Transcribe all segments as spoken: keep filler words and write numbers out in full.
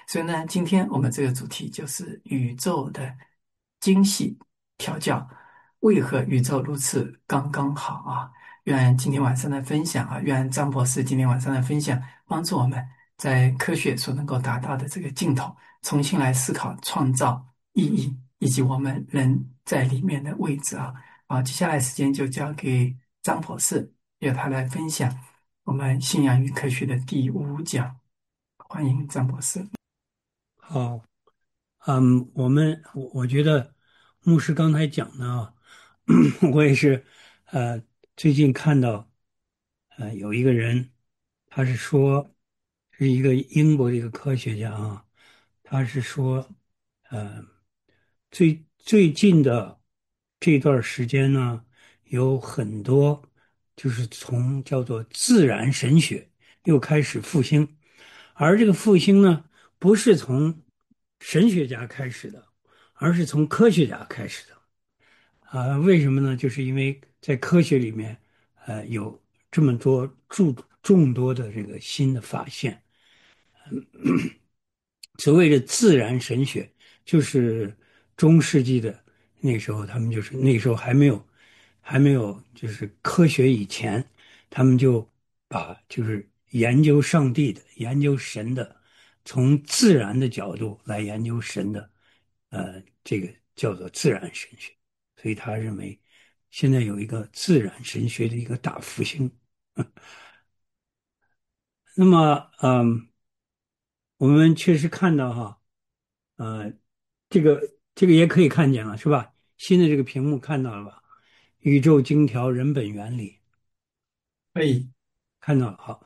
所以呢，今天我们这个主题就是宇宙的精细调教，为何宇宙如此刚刚好啊？愿今天晚上的分享啊，愿张博士今天晚上的分享帮助我们在科学所能够达到的这个尽头，重新来思考创造意义以及我们人在里面的位置啊。好，接下来时间就交给张博士，由他来分享我们信仰与科学的第五讲。欢迎张博士。 好，嗯，我们我我觉得牧师刚才讲的啊，我也是，呃，最近看到，呃，有一个人，他是说是一个英国的一个科学家啊，他是说，呃，最最近的这段时间呢，有很多就是从叫做自然神学又开始复兴，而这个复兴呢，不是从神学家开始的，而是从科学家开始的。啊，为什么呢？就是因为在科学里面，呃，有这么多众众多的这个新的发现。所谓的自然神学，就是中世纪的那时候，他们就是那时候还没有还没有就是科学以前，他们就把就是研究上帝的、研究神的，从自然的角度来研究神的，呃，这个叫做自然神学。所以他认为现在有一个自然神学的一个大复兴。那么，嗯，我们确实看到哈。呃，这个这个也可以看见了，是吧？新的这个屏幕看到了吧？宇宙经条人本原理可以。 看到了，好。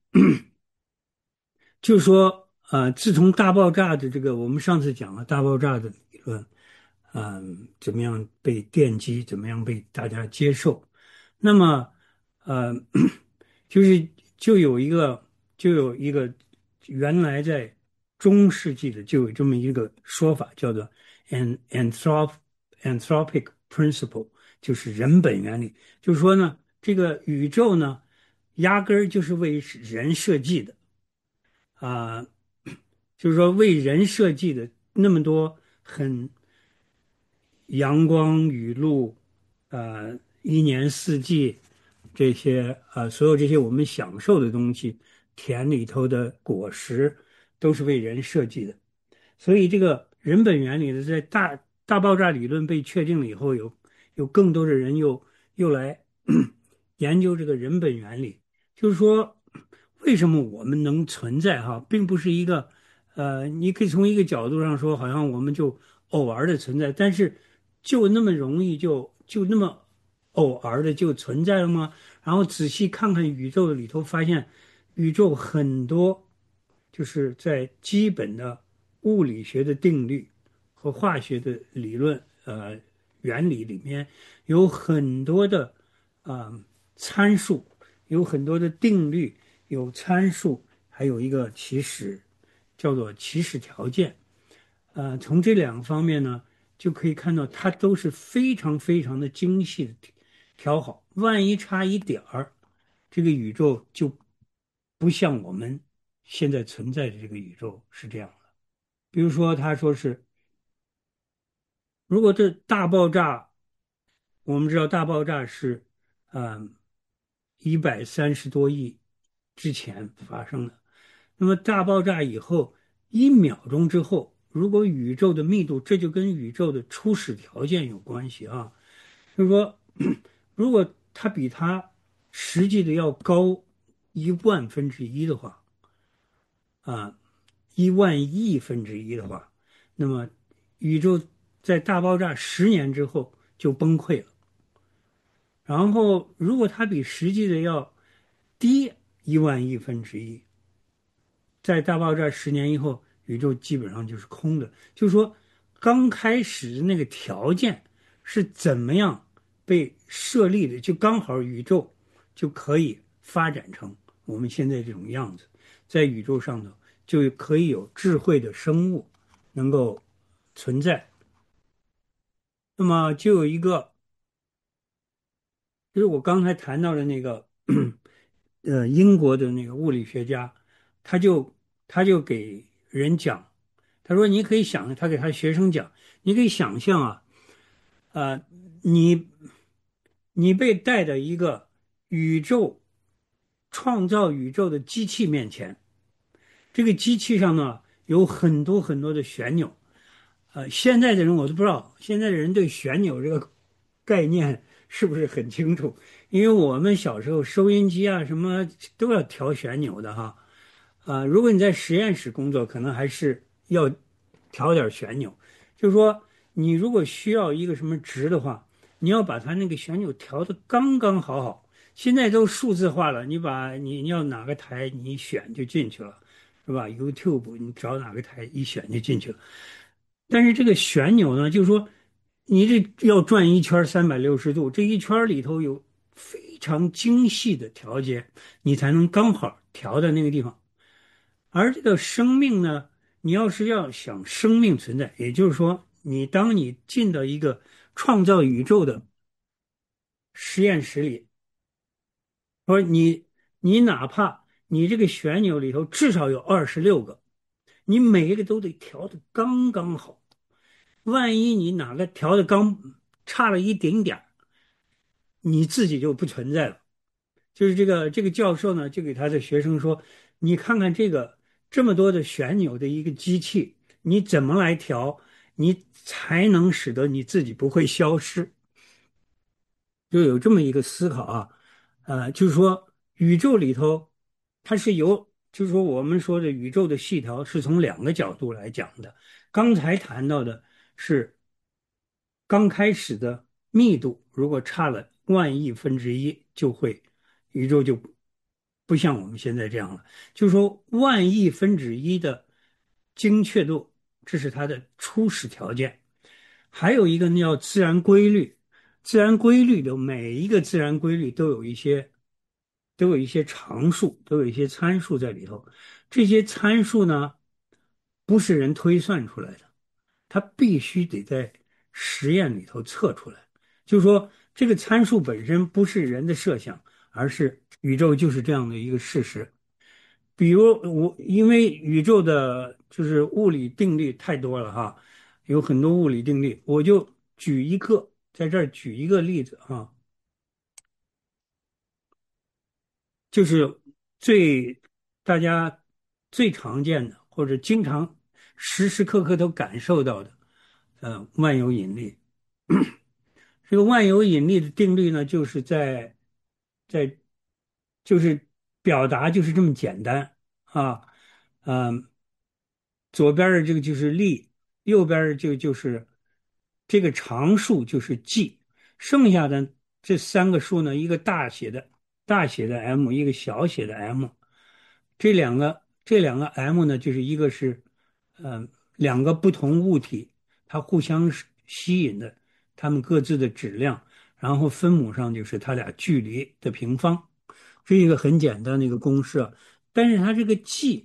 就是说，呃，自从大爆炸的这个，我们上次讲了大爆炸的理论，嗯、怎么样被奠基，怎么样被大家接受。那么，呃，就是就有一个就有一个原来在中世纪的就有这么一个说法，叫做 an anthrop anthropic principle，就是人本原理。就是说呢，这个宇宙呢，压根儿就是为人设计的。啊、就是说为人设计的那么多很阳光雨露，呃，一年四季这些呃，所有这些我们享受的东西，田里头的果实都是为人设计的。所以这个人本原理呢，在大大爆炸理论被确定了以后，有有更多的人又又来研究这个人本原理，就是说为什么我们能存在哈，并不是一个呃，你可以从一个角度上说，好像我们就偶尔的存在，但是就那么容易就就那么偶尔的就存在了吗？然后仔细看看宇宙里头，发现宇宙很多就是在基本的物理学的定律和化学的理论呃原理里面有很多的啊、呃参数，有很多的定律，有参数，还有一个起始叫做起始条件。呃，从这两个方面呢，就可以看到它都是非常非常的精细的调好。万一差一点儿，这个宇宙就不像我们现在存在的这个宇宙是这样的。比如说，他说是，如果这大爆炸，我们知道大爆炸是，嗯，一百三十多亿之前发生的。那么大爆炸以后，一秒钟之后，如果宇宙的密度，这就跟宇宙的初始条件有关系啊。就是说，如果它比它实际的要高一万分之一的话，啊，一万亿分之一的话，那么宇宙在大爆炸十年之后就崩溃了。然后，如果它比实际的要低一万亿分之一，在大爆炸十年以后，宇宙基本上就是空的。就是说，刚开始的那个条件是怎么样被设立的，就刚好宇宙就可以发展成我们现在这种样子，在宇宙上头就可以有智慧的生物能够存在。那么就有一个，就是我刚才谈到的那个，呃，英国的那个物理学家，他就他就给人讲。 他说你可以想，他给他学生讲，你可以想象啊，呃，你你被带到一个宇宙创造宇宙的机器面前，这个机器上呢有很多很多的旋钮。呃，现在的人我都不知道，现在的人对旋钮这个概念是不是很清楚？因为我们小时候收音机啊什么都要调旋钮的哈。啊、如果你在实验室工作，可能还是要调点旋钮。就是说，你如果需要一个什么值的话，你要把它那个旋钮调的刚刚好好。现在都数字化了，你把你你要哪个台，你一选就进去了，是吧？YouTube 你找哪个台一选就进去了。但是这个旋钮呢，就是说，你这要转一圈三百六十度，这一圈里头有非常精细的调节，你才能刚好调在那个地方。而这个生命呢，你要是要想生命存在，也就是说，你当你进到一个创造宇宙的实验室里，说你你哪怕你这个旋钮里头至少有二十六个，你每一个都得调的刚刚好。万一你哪个调的刚差了一丁点儿，你自己就不存在了。就是这个这个教授呢，就给他的学生说：“你看看这个这么多的旋钮的一个机器，你怎么来调，你才能使得你自己不会消失？”就有这么一个思考啊。呃，就是说宇宙里头它是由，就是说我们说的宇宙的细条是从两个角度来讲的。刚才谈到的是刚开始的密度，如果差了万亿分之一，就会宇宙就不像我们现在这样了。就是说万亿分之一的精确度，这是它的初始条件。还有一个呢叫自然规律，自然规律的每一个自然规律都有一些都有一些常数，都有一些参数在里头。这些参数呢，不是人推算出来的，它必须得在实验里头测出来。就是说，这个参数本身不是人的设想，而是宇宙就是这样的一个事实。比如我，因为宇宙的就是物理定律太多了哈，有很多物理定律，我就举一个，在这儿举一个例子哈。就是最大家最常见的，或者经常时时刻刻都感受到的，呃，万有引力。这个万有引力的定律呢，就是在在就是表达就是这么简单啊。嗯、左边的这个就是力，右边的这个就是这个常数就是 g，剩下的这三个数呢，一个大写的大写的 M，一个小写的 m，这两个这两个 m 呢，就是一个是嗯、呃两个不同物体它互相吸引的它们各自的质量，然后分母上就是它俩距离的平方，是一个很简单的一个公式啊。但是它这个 g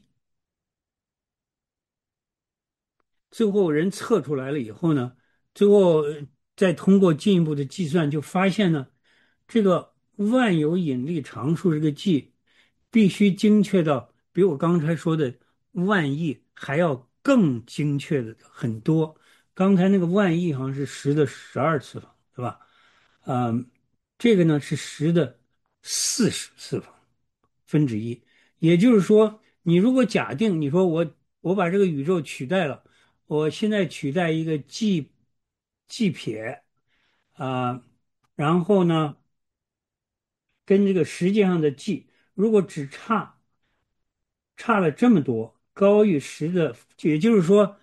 最后人测出来了以后呢，最后呃再通过进一步的计算，就发现呢，这个万有引力常数这个 g 必须精确到比我刚才说的万亿还要更精确的很多。刚才那个万亿好像是十的十二次方，对吧？嗯，这个呢是十的四十次方分之一。也就是说，你如果假定你说我我把这个宇宙取代了，我现在取代一个 G G 撇啊、然后呢跟这个实际上的 G 如果只差差了这么多，高于十的，也就是说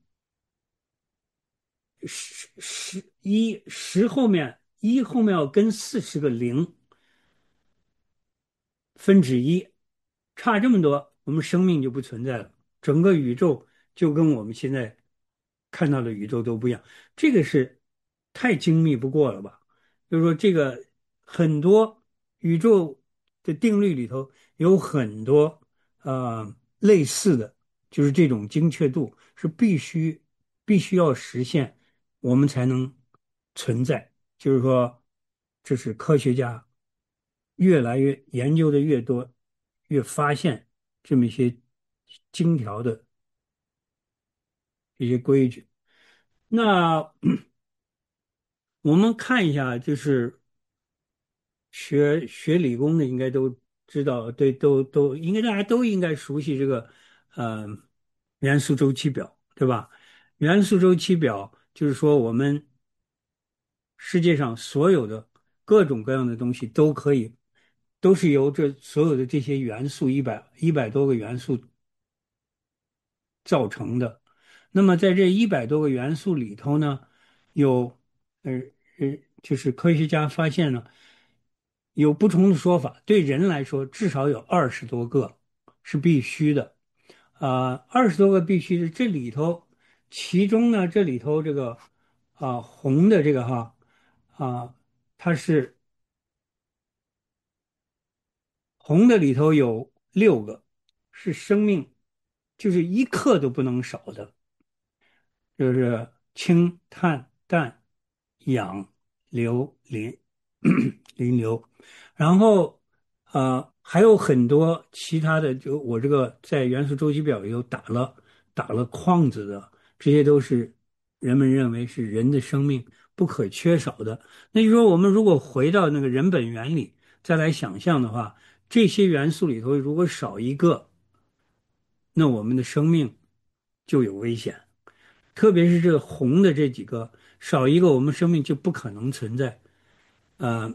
十十一十后面一后面要跟四十个零分之一，差这么多，我们生命就不存在了，整个宇宙就跟我们现在看到的宇宙都不一样。这个是太精密不过了吧？就是说，这个很多宇宙的定律里头有很多呃类似的，就是这种精确度是必须必须要实现，我们才能存在。就是说，这是科学家越来越研究的越多，越发现这么一些精条的这些规矩。那我们看一下，就是学学理工的应该都知道，对，都都应该大家都应该熟悉这个呃元素周期表，对吧？元素周期表就是说我们世界上所有的各种各样的东西都可以，都是由这所有的这些元素一百一百多个元素造成的。那么在这一百多个元素里头呢，有呃呃，就是科学家发现呢，有不同的说法。对人来说，至少有二十多个是必须的。啊、二十多个必须的，这里头，其中呢，这里头这个啊、红的这个哈啊、它是红的里头有六个是生命，就是一克都不能少的。就是氢、碳、氮、氧、硫、磷、磷硫，然后呃还有很多其他的，就我这个在元素周期表里头打了打了框子的，这些都是人们认为是人的生命不可缺少的。那就说我们如果回到那个人本原理再来想象的话，这些元素里头如果少一个，那我们的生命就有危险。特别是这个红的这几个，少一个我们生命就不可能存在。呃，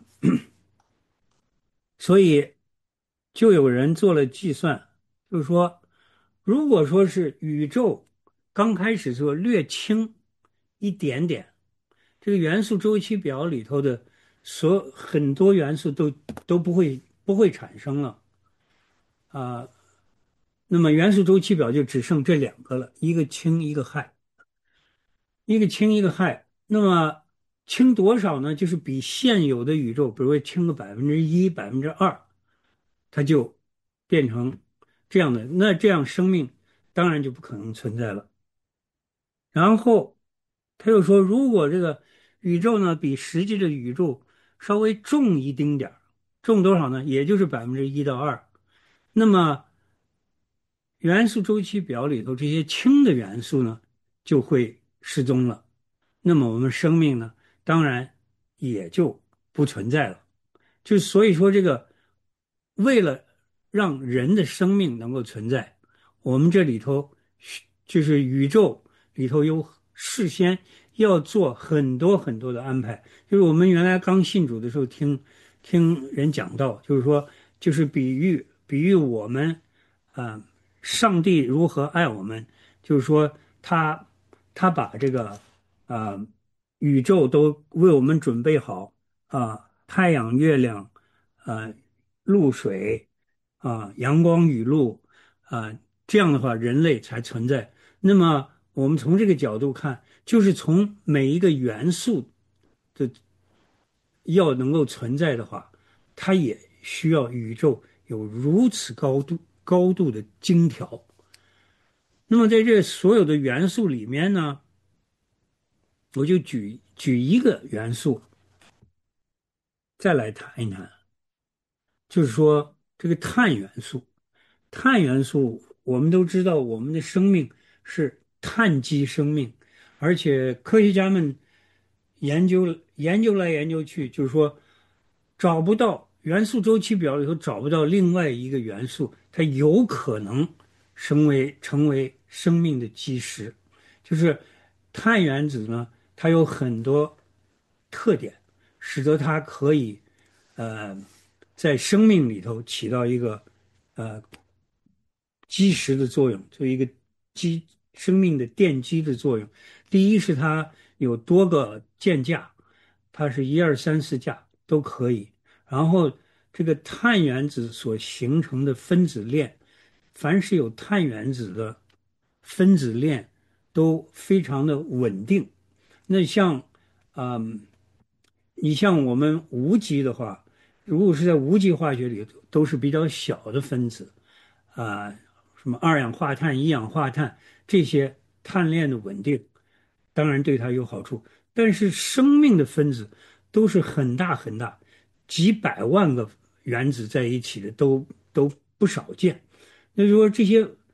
所以就有人做了计算，就是说，如果说是宇宙刚开始时候略轻一点点，这个元素周期表里头的所很多元素都都不会不会产生了啊、那么元素周期表就只剩这两个了，一个氢，一个氦。一个氢一个氦，那么氢多少呢？就是比现有的宇宙，比如说氢个百分之一、百分之二，它就变成这样的，那这样生命当然就不可能存在了。然后他又说，如果这个宇宙呢比实际的宇宙稍微重一丁点儿，重多少呢？也就是百分之一到二，那么元素周期表里头这些氢的元素呢就会失踪了。那么我们生命呢，当然也就不存在了。就所以说，这个为了让人的生命能够存在，我们这里头就是宇宙里头有事先要做很多很多的安排。就是我们原来刚信主的时候听听人讲到，就是说，就是比喻比喻我们啊、呃上帝如何爱我们，就是说他他把这个啊、呃宇宙都为我们准备好啊、太阳、月亮、啊、露水啊、阳光、雨露啊、这样的话，人类才存在。那么，我们从这个角度看，就是从每一个元素的要能够存在的话，它也需要宇宙有如此高度高度的精调。那么，在这所有的元素里面呢，我就举举一个元素再来谈一谈，就是说这个碳元素。碳元素我们都知道，我们的生命是碳基生命，而且科学家们研究研究来研究去，就是说找不到元素周期表里头找不到另外一个元素，它有可能成为成为生命的基石。就是碳原子呢，它有很多特点，使得它可以呃在生命里头起到一个呃基石的作用，就一个基生命的奠基的作用。第一是它有多个键架，它是一二三四架都可以。然后这个碳原子所形成的分子链，凡是有碳原子的分子链都非常的稳定。那像，嗯，你像我们无机的话，如果是在无机化学里都是比较小的分子，啊、什么二氧化碳、一氧化碳这些碳链的稳定，当然对它有好处。但是生命的分子都是很大很大，几百万个原子在一起的都都不少见。那就说这些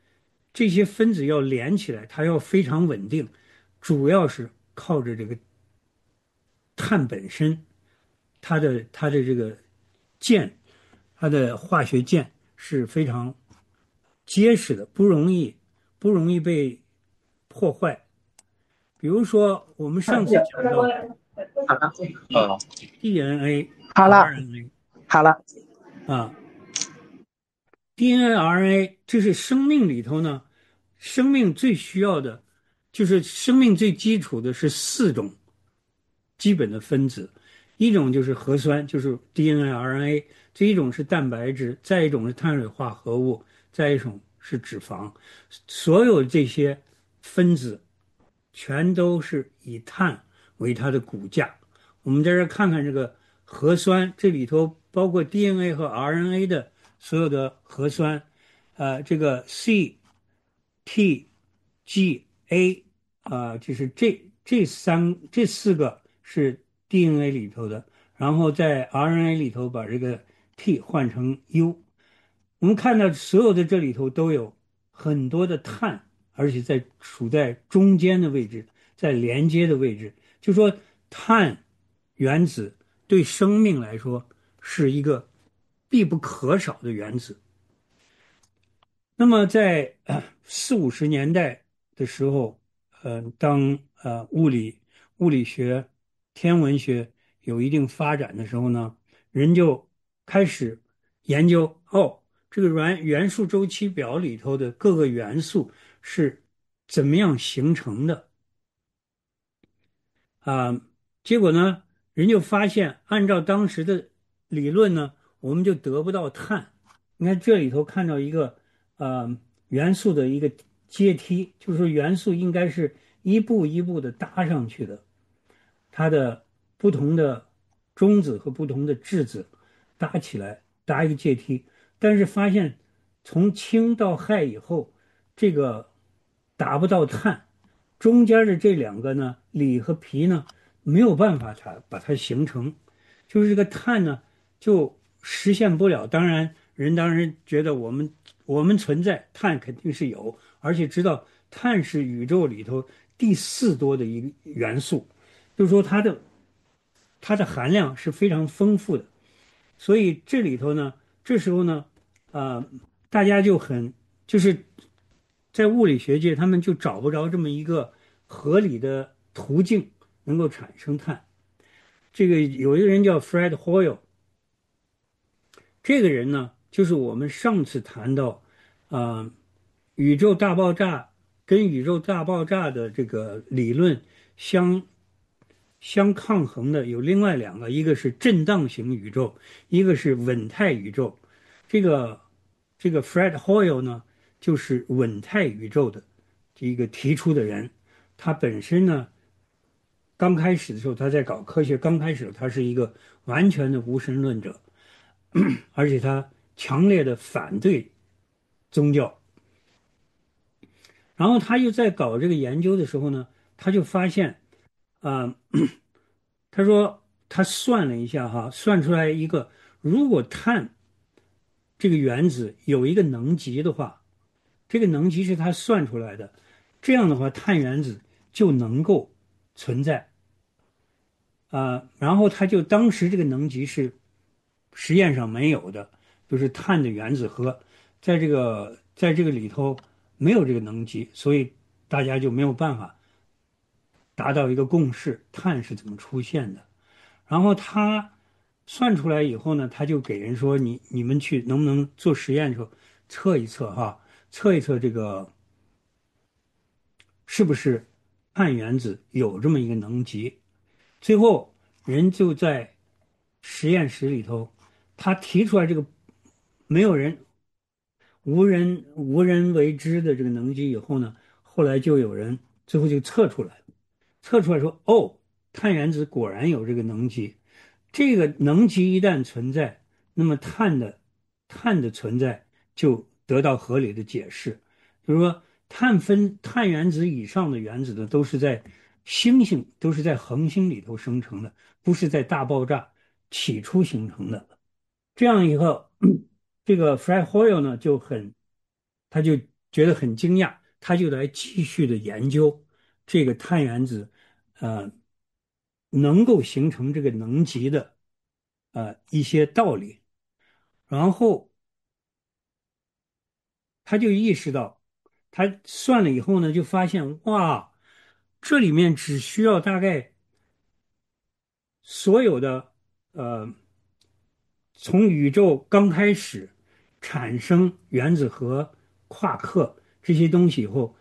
这些分子要连起来，它要非常稳定，主要是靠着这个碳本身，它的它的这个键，它的化学键是非常结实的，不容易不容易被破坏。比如说，我们上次讲到好了，嗯， D N A、 好了， R N A 好了， 啊，D N A、R N A 这是生命里头呢，生命最需要的，就是生命最基础的是四种基本的分子，一种就是核酸，就是 D N A、R N A，这一种是蛋白质，再一种是碳水化合物，再一种是脂肪。所有这些分子全都是以碳为它的骨架。我们在这儿看看这个核酸，这里头包括 D N A 和 R N A 的所有的核酸，呃，这个 C、T、G、A 啊、就是这这三这四个是 D N A 里头的，然后在 R N A 里头把这个 T 换成 U。我们看到所有的这里头都有很多的碳，而且在处在中间的位置，在连接的位置。就说碳原子对生命来说是一个必不可少的原子。那么在呃四五十年代的时候，呃，当呃物理、物理学、天文学有一定发展的时候呢，人就开始研究哦，这个元元素周期表里头的各个元素是怎么样形成的。啊，结果呢，人就发现，按照当时的理论呢，我们就得不到碳。你看这里头看到一个呃元素的一个阶梯，就是说元素应该是一步一步的搭上去的，它的不同的中子和不同的质子搭起来，搭一个阶梯。但是发现从氢到氦以后，这个达不到碳。中间的这两个呢，锂和铍呢，没有办法它把它形成，就是这个碳呢就实现不了。当然，人当然觉得我们我们存在，碳肯定是有，而且知道碳是宇宙里头第四多的一个元素，就是说它的它的含量是非常丰富的。所以这里头呢，这时候呢，啊、大家就很就是在物理学界，他们就找不着这么一个合理的途径能够产生碳。这个有一个人叫 Fred Hoyle，这个人呢，就是我们上次谈到，啊、宇宙大爆炸跟宇宙大爆炸的这个理论相相抗衡的有另外两个，一个是震荡型宇宙，一个是稳态宇宙。这个这个 Fred Hoyle 呢，就是稳态宇宙的这一个提出的人。他本身呢，刚开始的时候他在搞科学，刚开始他是一个完全的无神论者，而且他强烈的反对宗教。然后他又在搞这个研究的时候呢，他就发现，啊、他说他算了一下哈，算出来一个，如果碳这个原子有一个能级的话，这个能级是他算出来的，这样的话碳原子就能够存在啊、然后他就当时这个能级是实验上没有的，就是碳的原子核在这个在这个里头没有这个能级，所以大家就没有办法达到一个共识，碳是怎么出现的。然后他算出来以后呢，他就给人说：“你你们去能不能做实验的时候测一测哈，测一测这个是不是碳原子有这么一个能级？”最后人就在实验室里头，他提出来这个没有人无人无人为之的这个能级以后呢，后来就有人最后就测出来了，测出来说：“哦，碳原子果然有这个能级。”这个能级一旦存在，那么碳的碳的存在就得到合理的解释。就是说，碳分碳原子以上的原子呢，都是在星星都是在恒星里头生成的，不是在大爆炸起初形成的。这样以后，这个 Fred Hoyle 呢就很，他就觉得很惊讶，他就来继续的研究这个碳原子，呃，能够形成这个能级的呃一些道理，然后他就意识到，他算了以后呢，就发现哇，这里面只需要大概所有的呃，从宇宙刚开始产生原子核、夸克这些东西以后，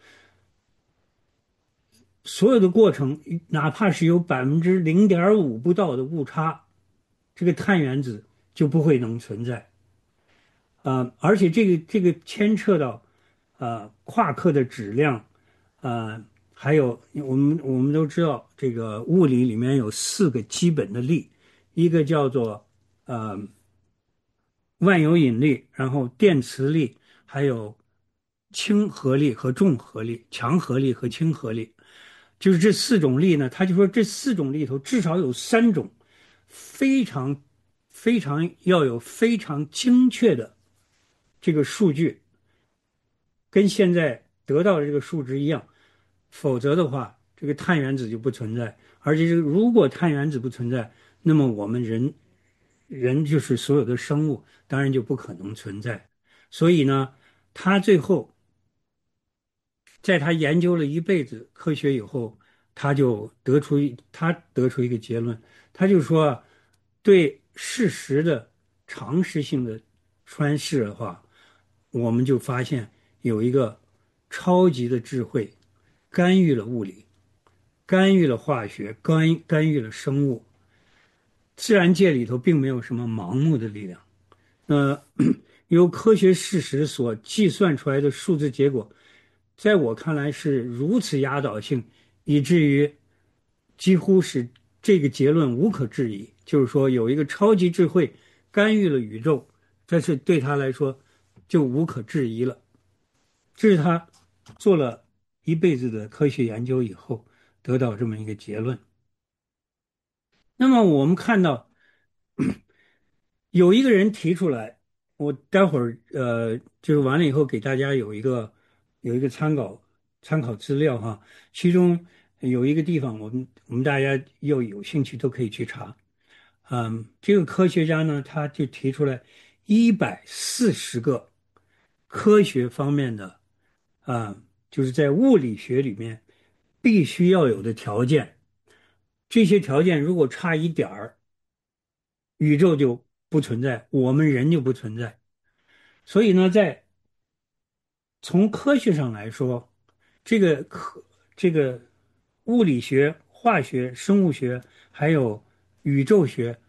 所有的过程，哪怕是有百分之零点五不到的误差，这个碳原子就不会能存在。呃，而且这个这个牵扯到呃夸克的质量，呃，还有我们我们都知道，这个物理里面有四个基本的力，一个叫做呃万有引力，然后电磁力，还有亲和力和重合力，强合力和亲和力，就是这四种力呢，他就说这四种里头至少有三种非常非常要有非常精确的这个数据，跟现在得到的这个数值一样，否则的话，这个碳原子就不存在。而且，如果碳原子不存在，那么我们人人就是所有的生物，当然就不可能存在。所以呢，他最后在他研究了一辈子科学以后，他就得出他得出一个结论，他就说啊，对事实的常识性的诠释的话，我们就发现有一个超级的智慧干预了物理，干预了化学，干干预了生物。自然界里头并没有什么盲目的力量。呃，由科学事实所计算出来的数字结果，在我看来是如此压倒性，以至于几乎是这个结论无可置疑。就是说，有一个超级智慧干预了宇宙，这是对他来说就无可置疑了。这是他做了一辈子的科学研究以后得到这么一个结论。那么我们看到有一个人提出来，我待会儿呃就是完了以后给大家有一个有一个参考参考资料哈，其中有一个地方我们我们大家要有兴趣都可以去查。嗯，这个科学家呢他就提出来一百四十个科学方面的啊，就是在物理学里面必须要有的条件，这些条件如果差一点儿，宇宙就不存在，我们人就不存在。所以呢，在从科学上来说，这个科这个物理学、化学、生物学还有宇宙学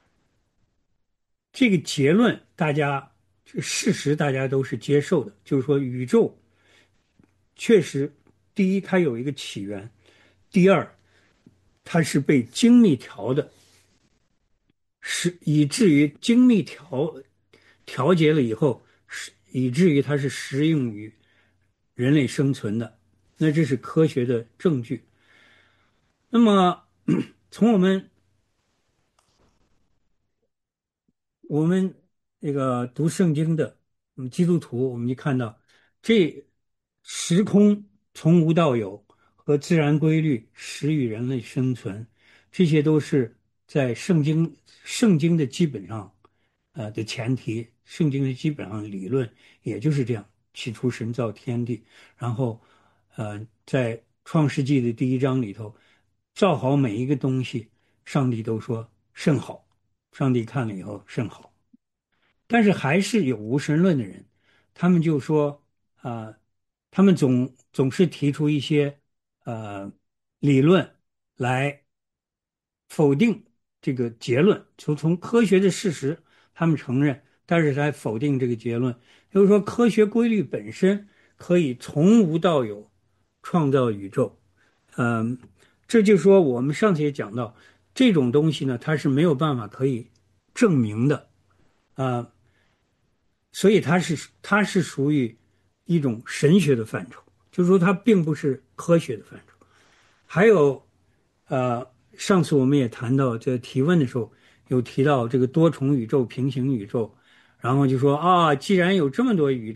这个结论，大家这个事实大家都是接受的，就是说宇宙确实，第一它有一个起源，第二它是被精密调的，是以至于精密调调节了以后，是以至于它是适应于人类生存的。那这是科学的证据。那么，从我们我们这个读圣经的，嗯，基督徒，我们就看到这时空从无到有和自然规律使予人类生存，这些都是在圣经圣经的基本上呃的前提，圣经的基本上理论也就是这样：起初神造天地，然后呃在创世纪的第一章里头，造好每一个东西，上帝都说甚好。上帝看了以后甚好，但是还是有无神论的人，他们就说啊、呃他们总总是提出一些呃理论来否定这个结论，就从科学的事实他们承认，但是来否定这个结论，就是说科学规律本身可以从无到有创造宇宙，嗯、这就说我们上次也讲到，这种东西呢，它是没有办法可以证明的，啊、所以它是它是属于一种神学的范畴，就是说它并不是科学的范畴。还有，呃，上次我们也谈到这提问的时候，有提到这个多重宇宙、平行宇宙，然后就说啊，既然有这么多宇宙，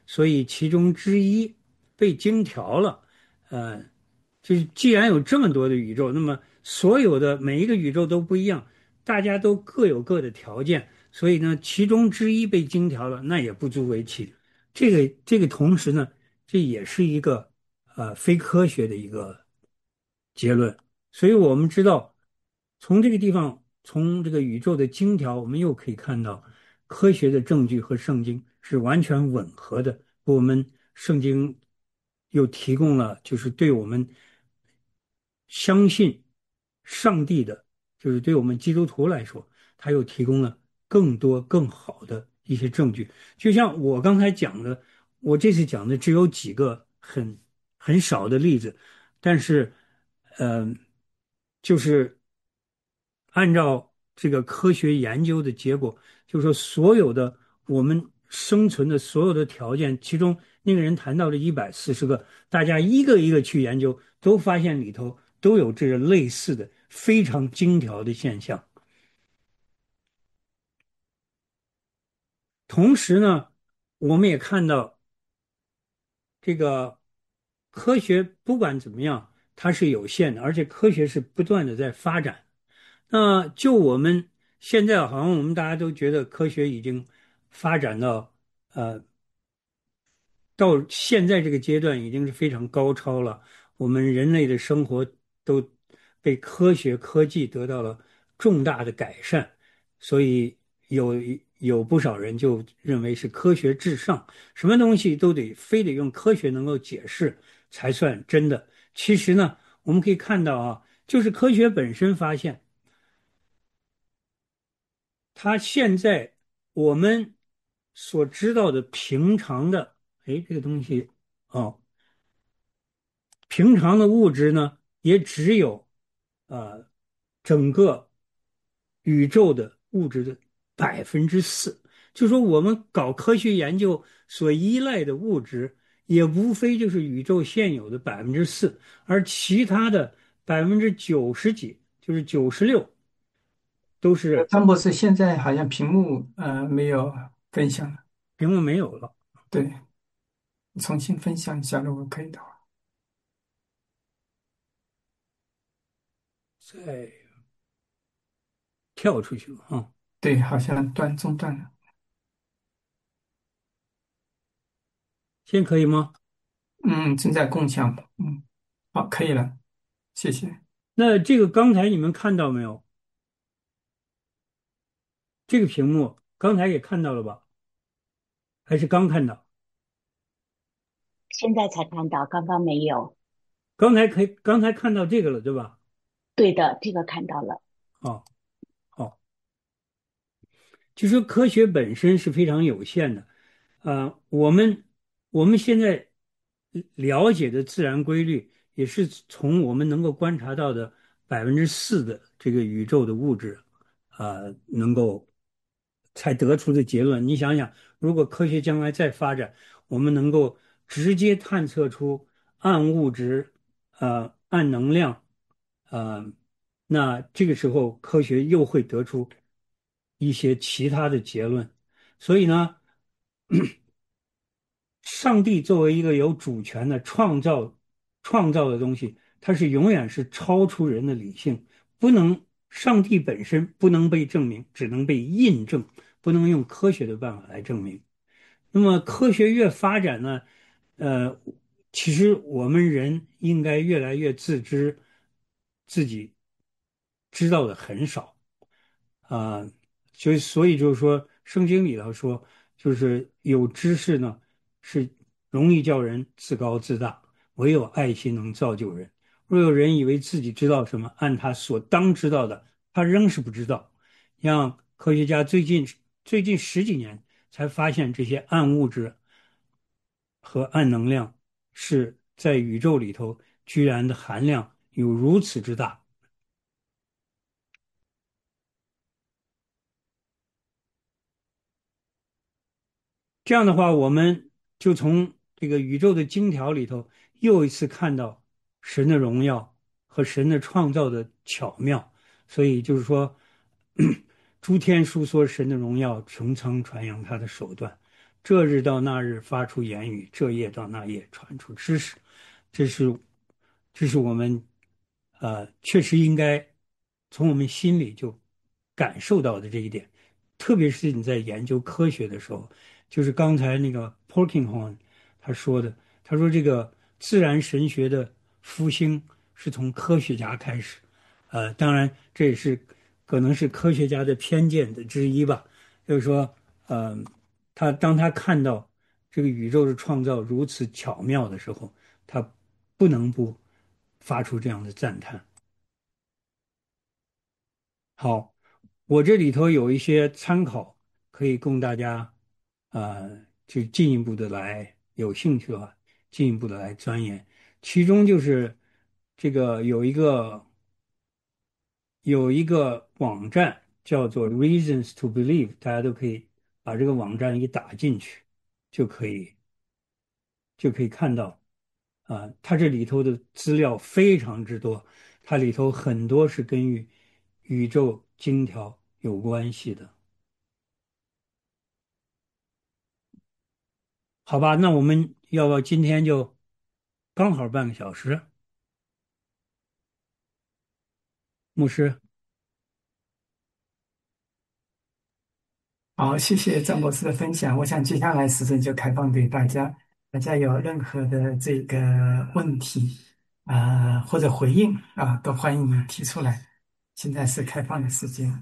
所以其中之一被精调了。呃，就是既然有这么多的宇宙，那么所有的每一个宇宙都不一样，大家都各有各的条件，所以呢，其中之一被精调了，那也不足为奇。这个这个同时呢，这也是一个呃非科学的一个结论。所以我们知道，从这个地方，从这个宇宙的经条，我们又可以看到科学的证据和圣经是完全吻合的。我们圣经又提供了，就是对我们相信上帝的，就是对我们基督徒来说，他又提供了更多更好的一些证据。就像我刚才讲的，我这次讲的只有几个很很少的例子，但是，呃，就是按照这个科学研究的结果，就是说所有的我们生存的所有的条件，其中那个人谈到了一百四十个，大家一个一个去研究，都发现里头都有这个类似的非常精条的现象。同时呢，我们也看到这个科学不管怎么样，它是有限的，而且科学是不断的在发展。那就我们现在好像我们大家都觉得科学已经发展到呃到现在这个阶段已经是非常高超了，我们人类的生活都被科学科技得到了重大的改善，所以有有不少人就认为是科学至上，什么东西都得非得用科学能够解释才算真的。其实呢，我们可以看到啊，就是科学本身发现。它现在我们所知道的平常的，哎，这个东西哦，平常的物质呢，也只有呃整个宇宙的物质的百分之四。就说我们搞科学研究所依赖的物质，也无非就是宇宙现有的百分之四，而其他的百分之九十几，就是九十六，都是张博士现在好像屏幕呃没有分享了， 屏幕没有了。 对，重新分享一下，如果可以的话。 再跳出去了啊。 对，好像断中断了。 现在可以吗？ 嗯，正在共享。嗯，好，可以了，谢谢。 那这个刚才你们看到没有？这个屏幕刚才也看到了吧？还是刚看到？ 现在才看到，刚刚没有。 刚才可以，刚才看到这个了，对吧？ 对的，这个看到了。 哦，好。就说科学本身是非常有限的，呃，我们我们现在了解的自然规律，也是从我们能够观察到的百分之四的这个宇宙的物质，呃，能够才得出的结论。你想想，如果科学将来再发展，我们能够直接探测出暗物质、呃暗能量，呃，那这个时候科学又会得出一些其他的结论。所以呢，上帝作为一个有主权的创造创造的东西，它是永远是超出人的理性，不能，上帝本身不能被证明，只能被印证，不能用科学的办法来证明。那么科学越发展呢，呃，其实我们人应该越来越自知自己知道的很少。啊，所以所以就是说，圣经里头说，就是有知识呢，是容易叫人自高自大，唯有爱心能造就人。若有人以为自己知道什么，按他所当知道的，他仍是不知道。像科学家最近最近十几年才发现，这些暗物质和暗能量是在宇宙里头居然的含量有如此之大。这样的话，我们就从这个宇宙的经条里头又一次看到神的荣耀和神的创造的巧妙。所以就是说，诸天述说神的荣耀，穹苍传扬他的手段。 这日到那日发出言语，这夜到那夜传出知识。这是这是我们呃确实应该从我们心里就感受到的这一点，特别是你在研究科学的时候，就是刚才那个 Polkinghorne 他说的，他说这个自然神学的复兴是从科学家开始，呃，当然这也是可能是科学家的偏见的之一吧，就是说，呃，他当他看到这个宇宙的创造如此巧妙的时候，他不能不发出这样的赞叹。好，我这里头有一些参考，可以供大家，呃，就进一步的来，有兴趣的话，进一步的来钻研。其中就是这个有一个有一个网站叫做 Reasons to Believe，大家都可以把这个网站一打进去，就可以就可以看到，啊、它这里头的资料非常之多，它里头很多是跟宇宇宙经条有关系的。好吧，那我们要不要今天就刚好半个小时？牧师， 好，谢谢张博士的分享。我想接下来时间就开放给大家，大家有任何的这个问题啊、或者回应啊，都欢迎你提出来。现在是开放的时间。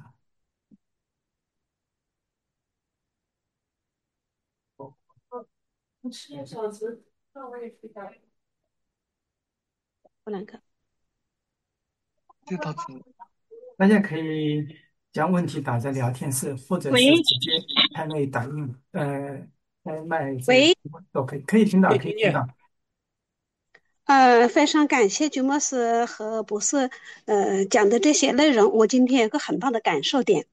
不能看。 这道题， 大家可以将问题打在聊天室，或者是喂直接开麦打印，呃，开麦这个喂， 都可以，可以听到， 可以听见。 可以听到。 呃，非常感谢君牧师和博士呃讲的这些内容，我今天有个很大的感受点。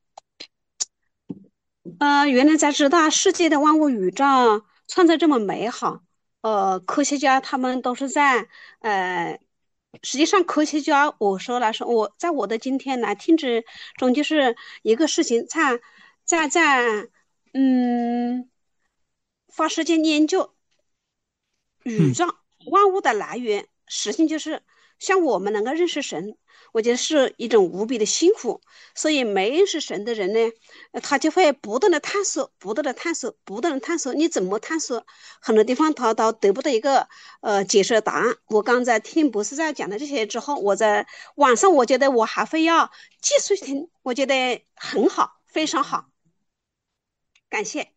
呃，原来才知道世界的万物宇宙创造这么美好。呃，科学家他们都是在呃，实际上科学家我说来说，我在我的今天来听之中，就是一个事情在在在嗯花时间研究宇嗯， 宙万物的来源，实性就是像我们能够认识神，我觉得是一种无比的辛苦。所以没认识神的人呢，呃他就会不断的探索，不断的探索，不断的探索。你怎么探索？很多地方他都得不到一个呃解释的答案。我刚才听博士在讲的这些之后，我在晚上我觉得我还会要继续听，我觉得很好，非常好，感谢。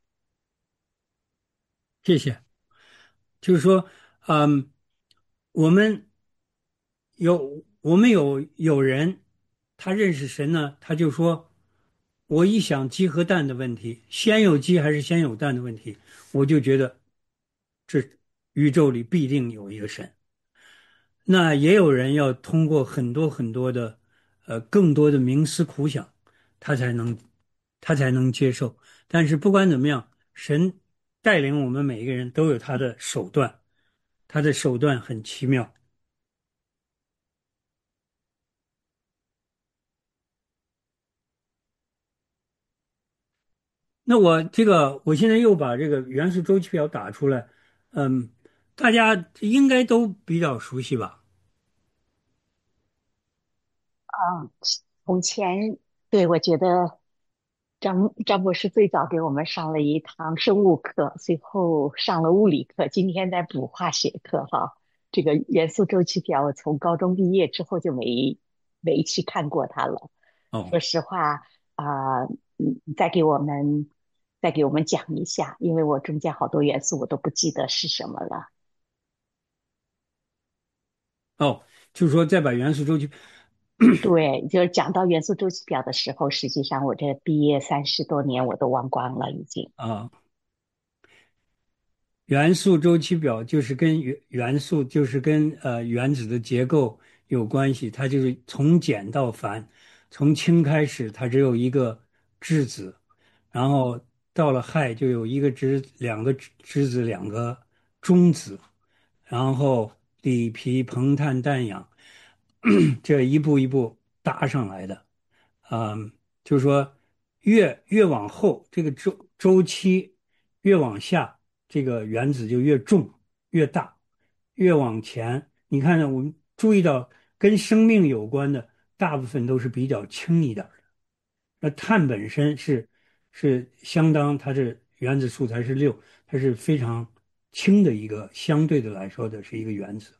谢谢。就是说，嗯，我们有我们有有人，他认识神呢，他就说，我一想鸡和蛋的问题，先有鸡还是先有蛋的问题，我就觉得这宇宙里必定有一个神。那也有人要通过很多很多的，呃，更多的冥思苦想，他才能他才能接受。但是不管怎么样，神带领我们每一个人都有他的手段，他的手段很奇妙。那我这个，我现在又把这个元素周期表打出来，嗯，大家应该都比较熟悉吧？ 嗯，从前，对，我觉得张张博士最早给我们上了一堂生物课，最后上了物理课，今天在补化学课哈。这个元素周期表，我从高中毕业之后就没没去看过它了。 哦说实话啊，嗯，再给我们再给我们讲一下，因为我中间好多元素我都不记得是什么了。 哦，就是说再把元素周期， 对，就是讲到元素周期表的时候，实际上我这毕业三十多年我都忘光了，已经。 啊，元素周期表就是跟元元素就是跟呃原子的结构有关系，它就是从简到繁，从氢开始它只有一个质子，然后到了氦就有一个质两个质质子两个中子，然后铋铍硼碳氮氧，这一步一步搭上来的。嗯，就是说越越往后这个周周期。 越往下这个原子就越重越大，越往前，你看呢，我们注意到跟生命有关的大部分都是比较轻一点儿的。那碳本身是是相当，它是原子数才是六，它是非常轻的一个，相对的来说的是一个原子。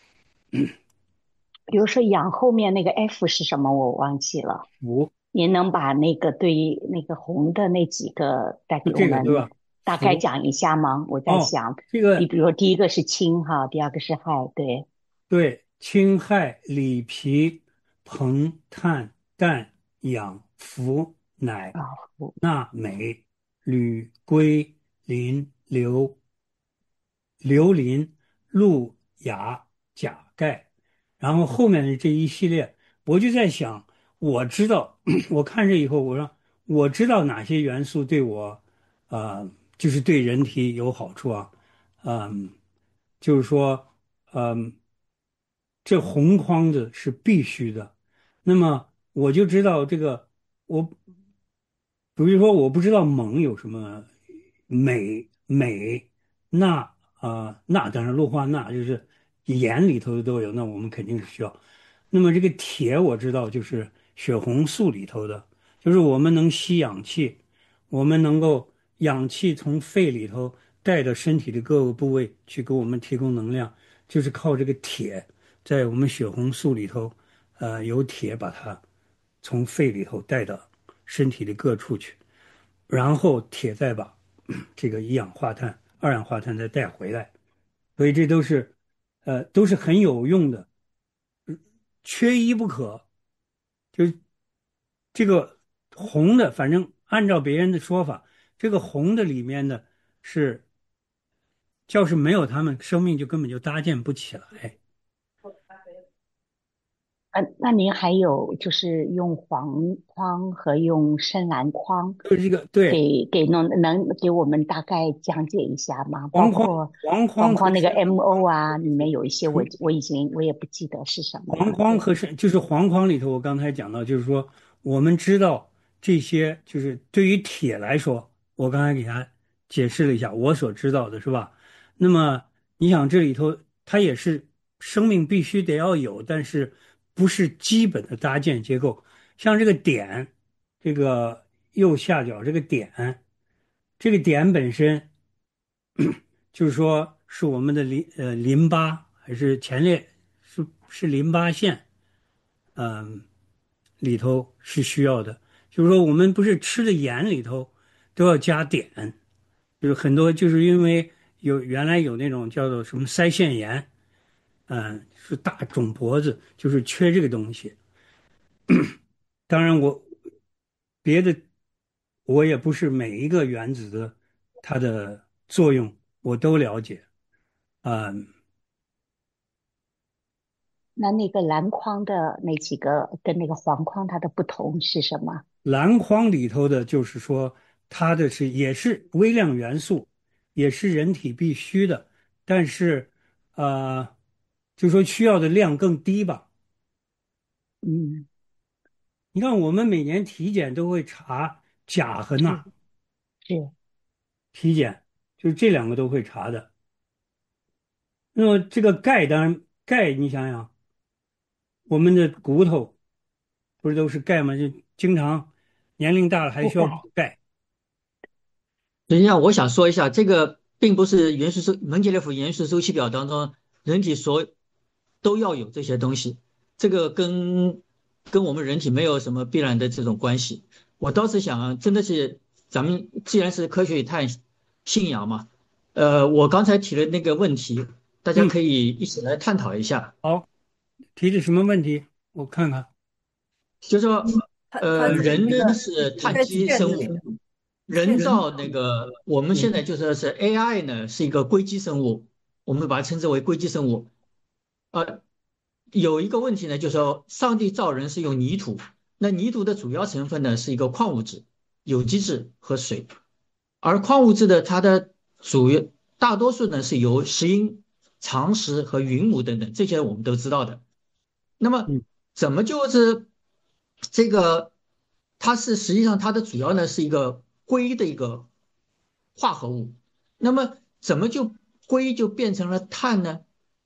比如说氧后面那个 F 是什么？我忘记了。 氟， 您能把那个对于那个红的那几个再就给我们这个对吧？ 大概氟。 讲一下吗？我在哦， 想，第这个比如说第一个是氢哈，第二个是氦，对对，氢、氦、锂、铍、硼、碳、氮、氧、氟、氖、 啊，氟钠、镁、铝、硅、磷、硫、硫磷、氯、氩、钾、钙，然后后面的这一系列，我就在想，我知道，我看这以后，我说我知道哪些元素对我，呃，就是对人体有好处啊，嗯，就是说，嗯，这红框子是必须的，那么我就知道这个，我比如说我不知道锰有什么镁、镁、钠啊，钠当然氯化钠就是盐里头都有，那我们肯定是需要。那么这个铁我知道就是血红素里头的，就是我们能吸氧气，我们能够氧气从肺里头带到身体的各个部位去给我们提供能量，就是靠这个铁在我们血红素里头，呃，有铁把它从肺里头带到身体的各处去，然后铁再把这个一氧化碳、二氧化碳再带回来，所以这都是呃都是很有用的，缺一不可。就是这个红的，反正按照别人的说法，这个红的里面的是，要是没有它们，生命就根本就搭建不起来。 呃，那您还有就是用黄框和用深蓝框就是这个对给给能能给我们大概讲解一下吗？包黄框， 括黄框和黄框那个深 M O 啊，里面有一些我我已经我也不记得是什么黄了。对， 框和深就是黄框里头，我刚才讲到，就是说我们知道这些，就是对于铁来说，我刚才给他解释了一下我所知道的，是吧？那么你想这里头它也是生命必须得要有，但是不是基本的搭建结构。像这个碘，这个右下角这个碘，这个碘本身就是说是我们的淋呃淋巴还是前列是是淋巴腺。嗯，里头是需要的。就是说，我们不是吃的盐里头都要加碘，就是很多就是因为有原来有那种叫做什么腮腺炎，嗯，是大肿脖子，就是缺这个东西。当然我别的我也不是每一个原子的它的作用我都了解，嗯， 那那个蓝框的那几个跟那个黄框它的不同是什么？ 篮筐里头的，就是说它的是也是微量元素，也是人体必须的，但是呃，就说需要的量更低吧。 嗯， 你看，我们每年体检都会查钾和是钠， 是， 体检就是这两个都会查的。那么这个钙，当然钙，你想想，我们的骨头不是都是钙吗？就经常年龄大了还需要覆盖。 补钙。 实际上，我想说一下，这个并不是元素周门捷列夫元素周期表当中人体所都要有这些东西，这个跟跟我们人体没有什么必然的这种关系。我倒是想啊，真的是咱们既然是科学与探信仰嘛，呃，我刚才提的那个问题，大家嗯， 可以一起来探讨一下。 好，提的什么问题？我看看。 就说， 他他呃， 这人呢个是碳确基确生物，人确实， 造那个，我们现在就说是 A I 呢是一个硅基生物，我们把它称之为硅基生物。呃，有一个问题呢，就是说上帝造人是用泥土，那泥土的主要成分呢是一个矿物质、有机质和水，而矿物质的它的主要大多数呢是由石英、长石和云母等等这些我们都知道的。那么嗯。 怎么就是这个？它是实际上它的主要呢是一个硅的一个化合物。那么怎么就硅就变成了碳呢？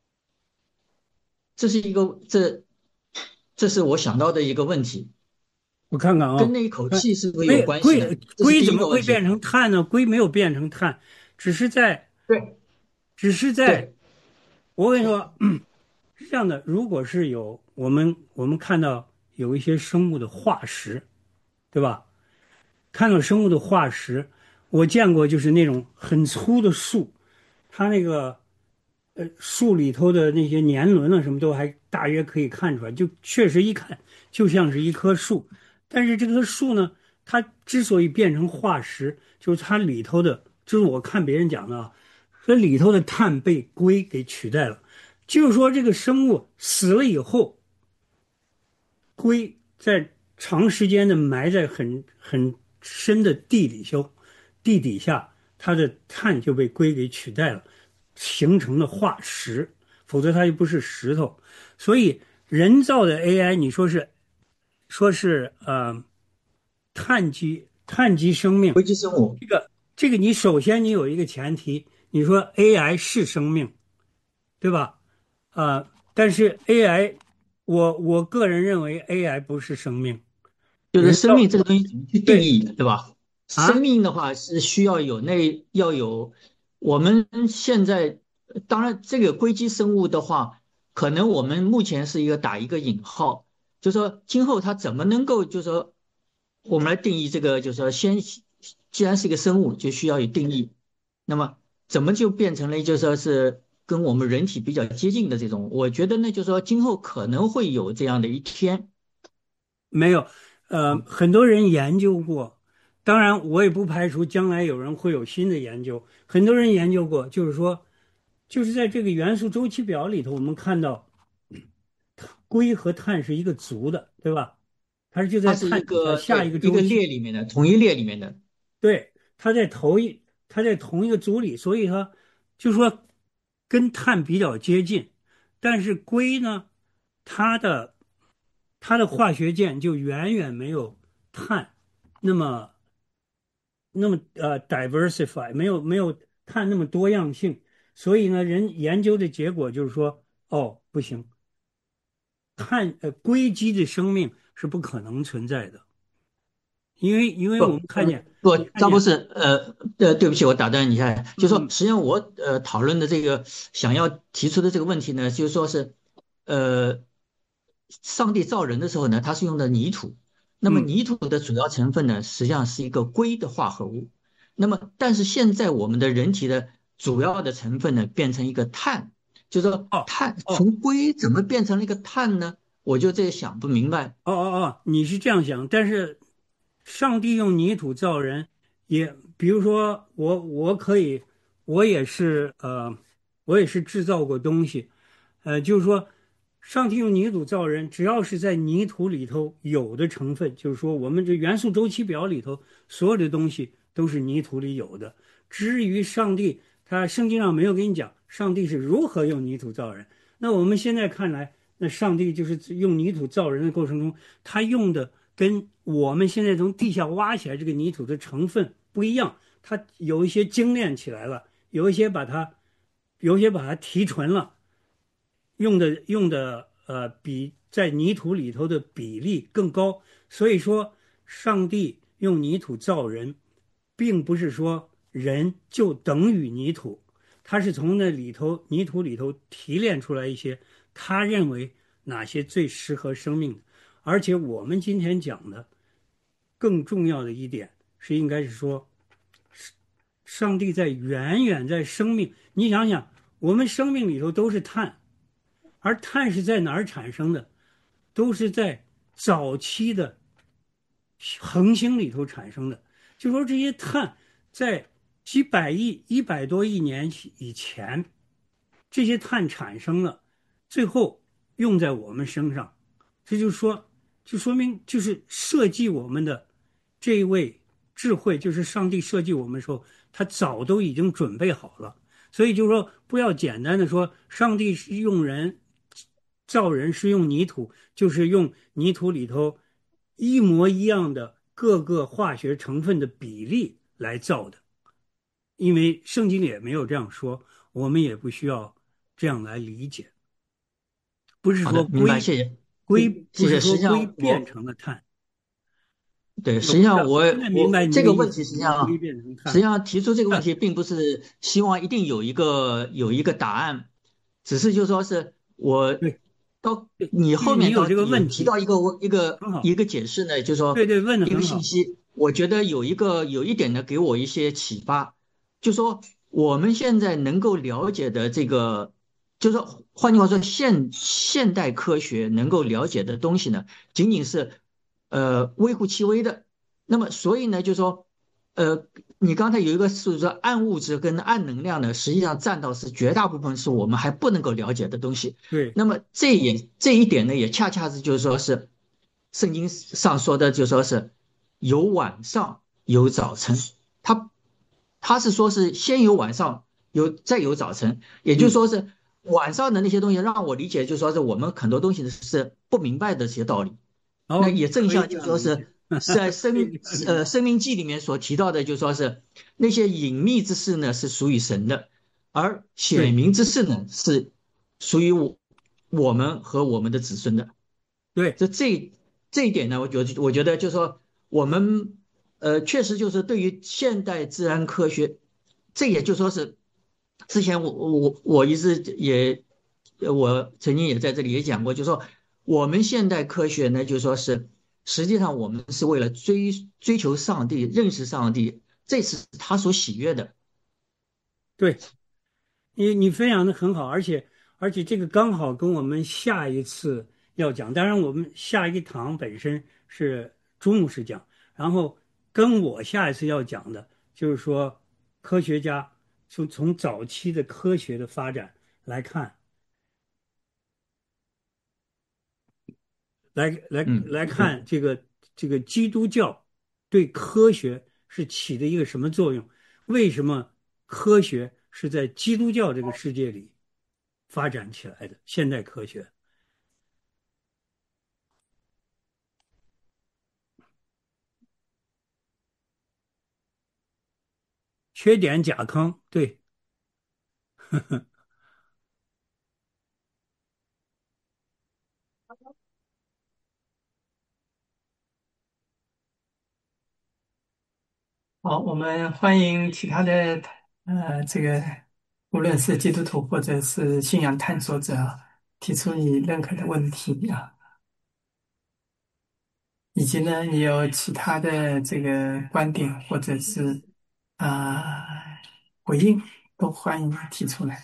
这是一个这这是我想到的一个问题， 我看看啊， 跟那一口呃气是不是有硅关系呢？ 硅这是第硅怎一个问题。 么会变成碳呢？硅没有变成碳，只是在对只是在， 对， 我跟你说，是这样的，如果是有我们我们看到有一些生物的化石，对吧？看到生物的化石，我见过就是那种很粗的树，它那个呃树里头的那些年轮啊什么都还大约可以看出来，就确实一看就像是一棵树。但是这棵树呢，它之所以变成化石，就是它里头的，就是我看别人讲的啊，说里头的碳被硅给取代了，就是说这个生物死了以后，硅在长时间的埋在很很深的地里头，地底下，它的碳就被硅给取代了，形成了化石，否则它就不是石头。所以人造的 A I，你说是说是呃碳基碳基生命， 硅基生物。 这个这个你首先你有一个前提，你说 A I 是生命，对吧？啊、但是 A I，我我个人认为 A I 不是生命， 就是人造生命这个东西怎么去定对义，对吧？生啊， 命的话是需要有那要有，我们现在当然这个硅基生物的话，可能我们目前是一个打一个引号，就是说今后它怎么能够，就是说我们来定义这个，就是说先既然是一个生物，就需要有定义，那么怎么就变成了就是说是跟我们人体比较接近的这种？我觉得呢，就是说今后可能会有这样的一天。 没有，呃，很多人研究过，当然我也不排除将来有人会有新的研究。很多人研究过，就是说，就是在这个元素周期表里头，我们看到硅和碳是一个族的，对吧？它是就在它是一碳底下下一个对一个个周期。 列里面的同一列里面的。 对，它在同一，它在同一个组里，所以它就说跟碳比较接近，但是硅呢，它的它的化学键就远远没有碳那么那么呃 diversify，没有没有碳那么多样性，所以呢，人研究的结果就是说，哦，不行，碳呃硅基的生命是不可能存在的，因为因为不， 我们看呃， 见不， 你看见张博士，呃，呃，对不起，我打断你一下，就说嗯实际上我呃讨论的这个想要提出的这个问题呢，就是说是，呃，上帝造人的时候呢，他是用的泥土，那么嗯。 泥土的主要成分呢，实际上是一个硅的化合物，那么但是现在我们的人体的主要的成分呢，变成一个碳，就是说哦碳哦从硅怎么变成了一个碳呢？我就这想不明白。 哦哦哦，你是这样想，但是上帝用泥土造人，也比如说我我可以，我也是呃，我也是制造过东西，呃，就是说上帝用泥土造人，只要是在泥土里头有的成分，就是说我们这元素周期表里头所有的东西都是泥土里有的。至于上帝，他圣经上没有给你讲上帝是如何用泥土造人，那我们现在看来。那上帝就是用泥土造人的过程中，他用的跟我们现在从地下挖起来这个泥土的成分不一样，他有一些精炼起来了，有一些把它，有一些把它提纯了，用的用的呃比在泥土里头的比例更高。所以说，上帝用泥土造人，并不是说人就等于泥土，他是从那里头泥土里头提炼出来一些他认为哪些最适合生命的。而且我们今天讲的更重要的一点是，应该是说，上帝在远远在生命，你想想，我们生命里头都是碳，而碳是在哪儿产生的？都是在早期的恒星里头产生的。就说这些碳在几百亿、一百多亿年以前，这些碳产生了，最后用在我们身上，这就说，就说明就是设计我们的这一位智慧，就是上帝设计我们的时候，他早都已经准备好了。所以就是说，不要简单的说上帝是用人造人是用泥土，就是用泥土里头一模一样的各个化学成分的比例来造的。 因为圣经里也没有这样说，我们也不需要这样来理解。不是好的，明白， 说硅谢谢， 硅谢谢谢。实不是说际上硅变我成了碳。 对， 我不知道， 实际上我我现在明白我你那个意思， 这个问题实际什么硅上变成碳。 实际上提出这个问题，并不是希望一定有一个有一个答案，只是就说是我对到对， 你后面到因为你有这个有问题， 提到一个一个很好。 一个解释呢，就是说对对，问的一个很好。 信息，我觉得有一个有一点呢给我一些启发，就说我们现在能够了解的这个，就是说换句话说，现现代科学能够了解的东西呢，仅仅是呃微乎其微的。那么所以呢，就说，呃，你刚才有一个是说暗物质跟暗能量呢，实际上占到是绝大部分是我们还不能够了解的东西。 对那么这也这一点呢，也恰恰是就是说是圣经上说的，就说是有晚上有早晨，他他是说是先有晚上有再有早晨，也就是嗯， 说是晚上的那些东西让我理解，就说是我们很多东西是不明白的这些道理。那哦， 也正像可以这就说是样理解。 在可以生这样理解。 呃《生命记》里面所提到的，就说是那些隐秘之事呢是属于神的，而显对明之事呢是属于我我们和我们的子孙的。 对。 这这这一点呢，我觉得我觉得就是说我们呃确实就是对于现代自然科学，这也就说是之前我我我一直也呃我曾经也在这里也讲过，就说我们现代科学呢，就说是实际上我们是为了追追求上帝，认识上帝，这是他所喜悦的。 对，你你分享的很好，而且而且这个刚好跟我们下一次要讲，当然我们下一堂本身是朱牧师讲，然后跟我下一次要讲的就是说科学家从从早期的科学的发展来看，来来嗯， 来对。 看这个这个基督教对科学是起的一个什么作用？为什么科学是在基督教这个世界里发展起来的？现代科学。缺点甲亢，对。 好，我们欢迎其他的呃，这个无论是基督徒或者是信仰探索者，提出你任何的问题啊，以及呢，你有其他的这个观点或者是啊、回应，都欢迎提出来。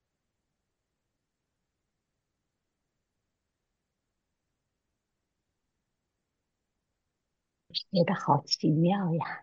觉得好奇妙呀！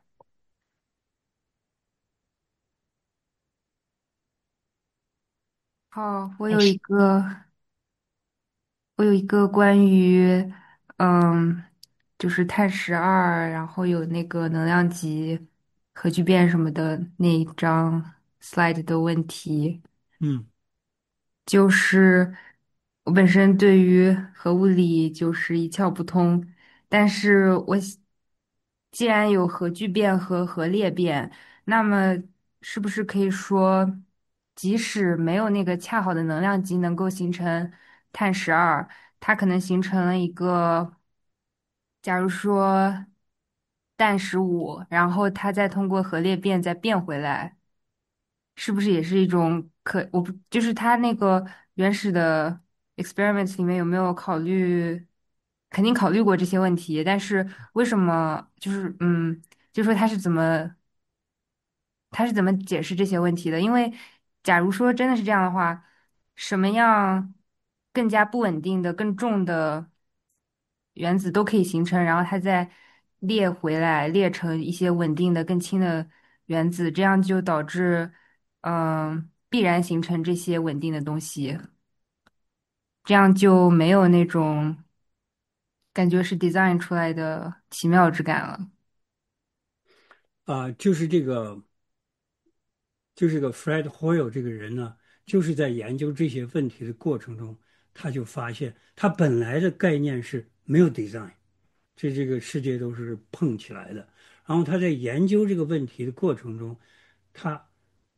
好，我有一但是个，我有一个关于，嗯，就是碳十二，然后有那个能量级、核聚变什么的那一张 slide 的问题。 嗯就是我本身对于核物理就是一窍不通，但是我喜既然有核聚变和核裂变，那么是不是可以说，即使没有那个恰好的能量级能够形成碳十二，它可能形成了一个，假如说氮十五，然后它再通过核裂变再变回来。是不是也是一种可，我不，就是它那个原始的 experiments 里面有没有考虑，肯定考虑过这些问题，但是为什么就是嗯，就说他是怎么他是怎么解释这些问题的？因为假如说真的是这样的话，什么样更加不稳定的、更重的原子都可以形成，然后它再裂回来，裂成一些稳定的、更轻的原子，这样就导致嗯必然形成这些稳定的东西，这样就没有那种感觉是 design 出来的奇妙之感了。 啊、就是这个，就是这个 Fred Hoyle 这个人呢，就是在研究这些问题的过程中，他就发现他本来的概念是没有 design，这这个世界都是碰起来的。然后他在研究这个问题的过程中，他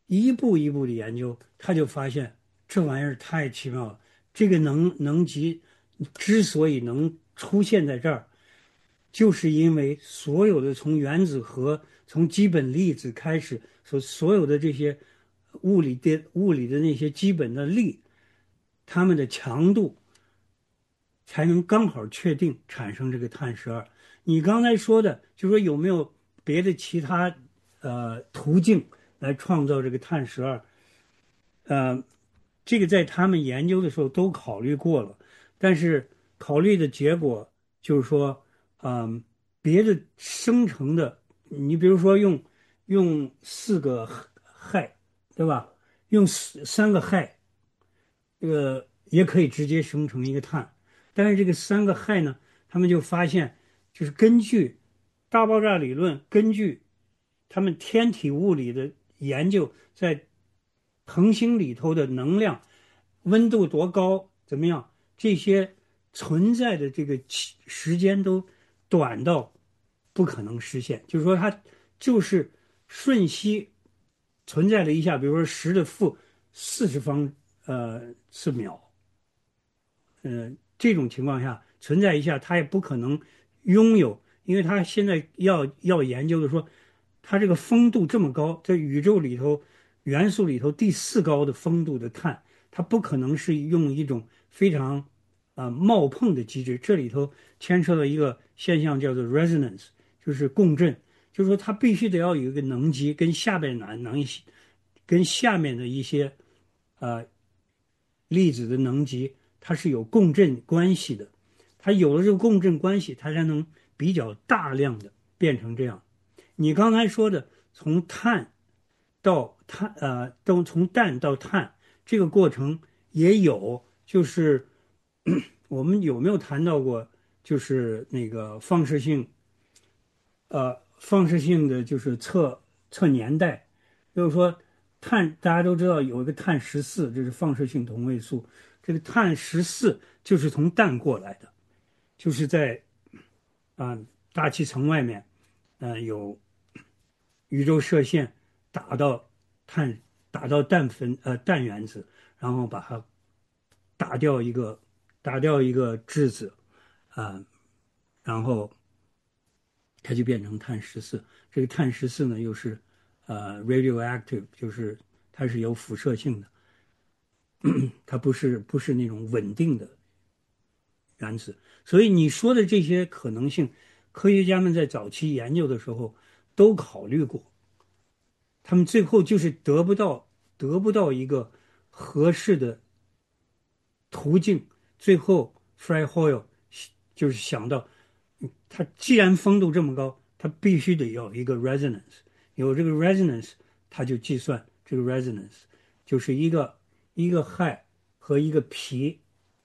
一步一步的研究，他就发现这玩意儿太奇妙了。这个能能级之所以能出现在这儿，就是因为所有的从原子核、从基本粒子开始，所所有的这些物理的物理的那些基本的力，它们的强度才能刚好确定产生这个碳十二。你刚才说的，就说有没有别的其他呃途径来创造这个碳十二？呃，这个在他们研究的时候都考虑过了，但是考虑的结果就是说，嗯、别的生成的，你比如说用用四个氦，对吧？用四三个氦，这个也可以直接生成一个碳，但是这个三个氦呢，他们就发现，就是根据大爆炸理论，根据他们天体物理的研究，在恒星里头的能量、温度多高，怎么样，这些存在的这个期时间都短到不可能实现，就是说它就是瞬息存在了一下，比如说十的负四十方呃次秒，呃，这种情况下存在一下，它也不可能拥有，因为它现在要要研究的说，它这个风度这么高，在宇宙里头元素里头第四高的风度的碳，它不可能是用一种非常啊、呃冒碰的机制，这里头牵涉到一个现象叫做 resonance，就是共振，就是说它必须得要有一个能级跟下边能能跟下面的一些呃粒子的能级，它是有共振关系的。它有了这个共振关系，它才能比较大量的变成这样。你刚才说的从碳到碳，呃，都从氮到碳这个过程也有，就是我们有没有谈到过，就是那个放射性，呃，放射性的就是测测年代，就是说碳大家都知道有一个碳十四，这是放射性同位素，这个碳十四就是从氮过来的，就是在啊、大气层外面，呃有宇宙射线打到碳打到氮分呃氮原子，然后把它打掉一个打掉一个质子啊、然后它就变成碳十四。这个碳十四呢，又是呃 radioactive，就是它是有辐射性的，它不是不是那种稳定的原子。所以你说的这些可能性，科学家们在早期研究的时候都考虑过，他们最后就是得不到得不到一个合适的途径，最后 Fry Hoyle 就是想到，它既然风度这么高，它必须得有一个 resonance，有这个 resonance，它就计算这个 resonance 就是一个一个氦和一个铍，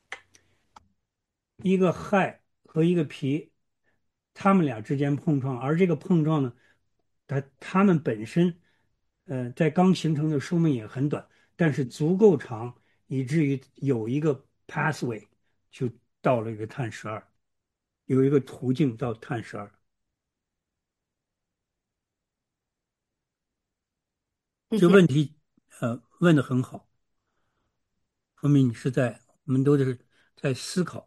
一个氦和一个铍，它们俩之间碰撞，而这个碰撞呢，它它们本身，呃，在刚形成的寿命也很短，但是足够长，以至于有一个 pathway 就到了一个碳十二，有一个途径到碳十二。 谢谢。 这问题，呃，问的很好，说明你是在，我们都是在思考。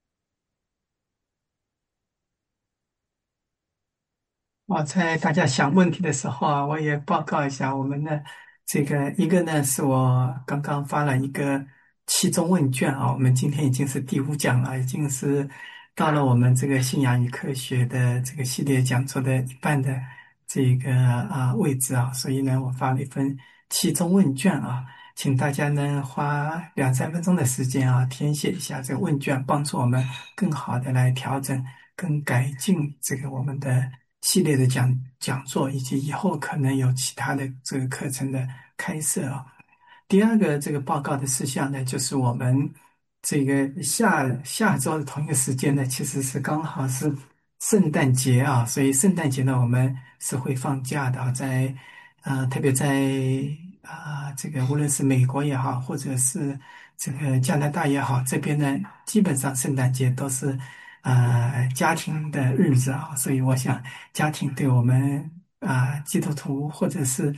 我在大家想问题的时候啊，我也报告一下我们的这个一个呢，是我刚刚发了一个期中问卷啊，我们今天已经是第五讲了，已经是到了我们这个信仰与科学的这个系列讲座的一半的这个啊位置啊，所以呢，我发了一份期中问卷啊，请大家呢花两三分钟的时间啊，填写一下这个问卷，帮助我们更好的来调整跟改进这个我们的系列的讲讲座，以及以后可能有其他的这个课程的开设啊。第二个这个报告的事项呢，就是我们这个下下周的同一个时间呢，其实是刚好是圣诞节啊，所以圣诞节呢，我们是会放假的啊，在呃，特别在啊、这个无论是美国也好，或者是这个加拿大也好，这边呢，基本上圣诞节都是呃家庭的日子啊，所以我想家庭对我们啊、基督徒或者是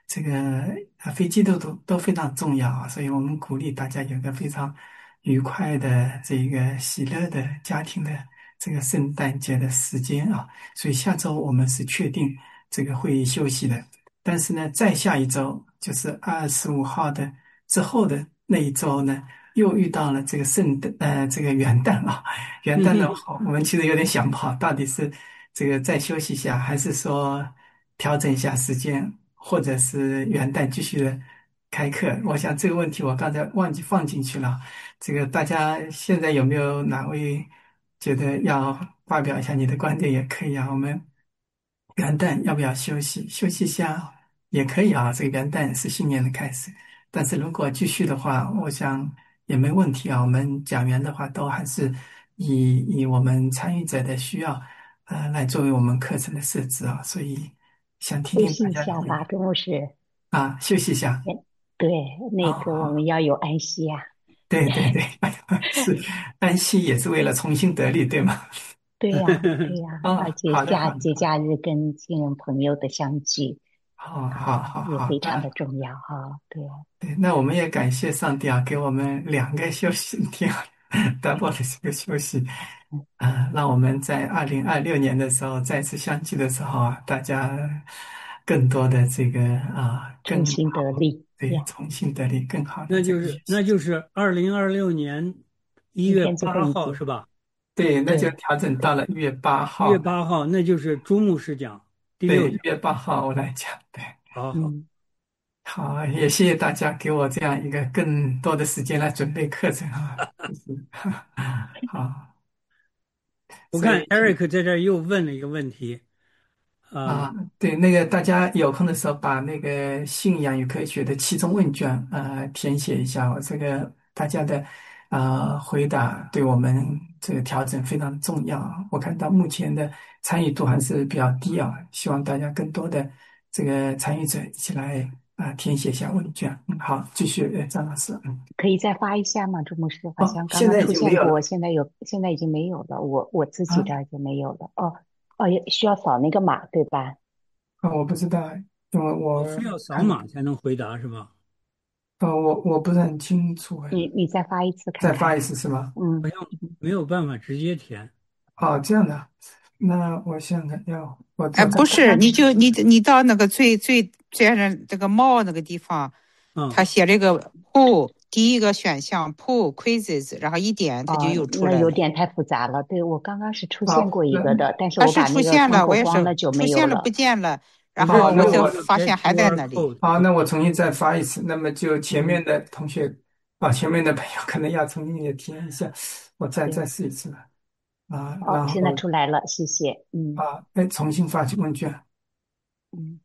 这个呃飞机都都都非常重要啊，所以我们鼓励大家有个非常愉快的这个喜乐的家庭的这个圣诞节的时间啊。所以下周我们是确定这个会休息的，但是呢，再下一周就是二十五号的之后的那一周呢，又遇到了这个圣诞呃这个元旦啊。元旦的嗯话，我们其实有点想不好，到底是这个再休息一下，还是说调整一下时间，或者是元旦继续的开课？我想这个问题我刚才忘记放进去了。这个大家现在有没有哪位觉得要发表一下你的观点也可以啊？我们元旦要不要休息？休息一下也可以啊。这个元旦是新年的开始，但是如果继续的话，我想也没问题啊。我们讲员的话，都还是以以我们参与者的需要，呃，来作为我们课程的设置啊。所以想听听大休息一家的回答下吧，周牧师。 啊，休息一下。 嗯对，那好个我们好， 要有安息呀、 对对对，是安息也是为了重新得力，对吗？ 对呀，对呀，而啊， 且好的好的， 假节假日跟亲人朋友的相聚好好啊， 好好， 也非常那的重要哈。对呀， 对，那我们也感谢上帝啊，给我们两个休息天，double 的这个休息， 嗯， 啊，让我们在二零二六年的时候再次相聚的时候啊，大家更多的这个啊，更重新得好， 力对， 呀。 重新得力，更好的那这个学习。 就是那就是二零二六年一今天最后月八一节， 号是吧？ 对，那就对调整到对， 了一月八一月号， 八号，那就是朱牧师讲第六对，一讲。 月八号我来讲，对。 好好。 嗯， 好，也谢谢大家给我这样一个更多的时间来准备课程啊，就是好， 我看所以 Eric 在这儿又问了一个问题。 啊， 嗯， 对，那个大家有空的时候把那个信仰与科学的期中问卷呃填写一下，我这个大家的呃回答对我们这个调整非常重要啊。我看到目前的参与度还是比较低啊，希望大家更多的这个参与者一起来啊、填写一下问卷。嗯，好，继续，呃，张老师，嗯。 可以再发一下吗？朱牧师好哦， 像刚刚现在已出现过， 经没有了现在有，现在已经没有了。我我自己这啊。 儿就没有了。哦哦，也需要扫那个码对吧？ 啊，我不知道，因为我我非要扫看， 码才能回答是吧？ 呃，我我不是很清楚，哎， 你你再发一次看看。 再发一次是吗？ 嗯， 没有办法直接填。 哦，这样的，那我想想要，我哎， 我再看， 不是，你就你你到那个最最最上这个猫那个地方， 嗯， 他写这个 pool 第一个选项 pool quizzes，然后一点它就哦， 又出那来了。 有点太复杂了。对，我刚刚是出现好， 过一那个的，但是它是我把那个出现了，我也窗口关了是就出现了不没有了。 见了，然不是好， 后我就那我有一个发现还在 Q R 那里。 code。 好，那我重新再发一次，那么就前面嗯， 的同学啊，前面的朋友可能要重新也填一下，我再再对， 试一次吧，啊， 哦，现在然后出来了，谢谢。嗯啊，再重新发起问卷嗯，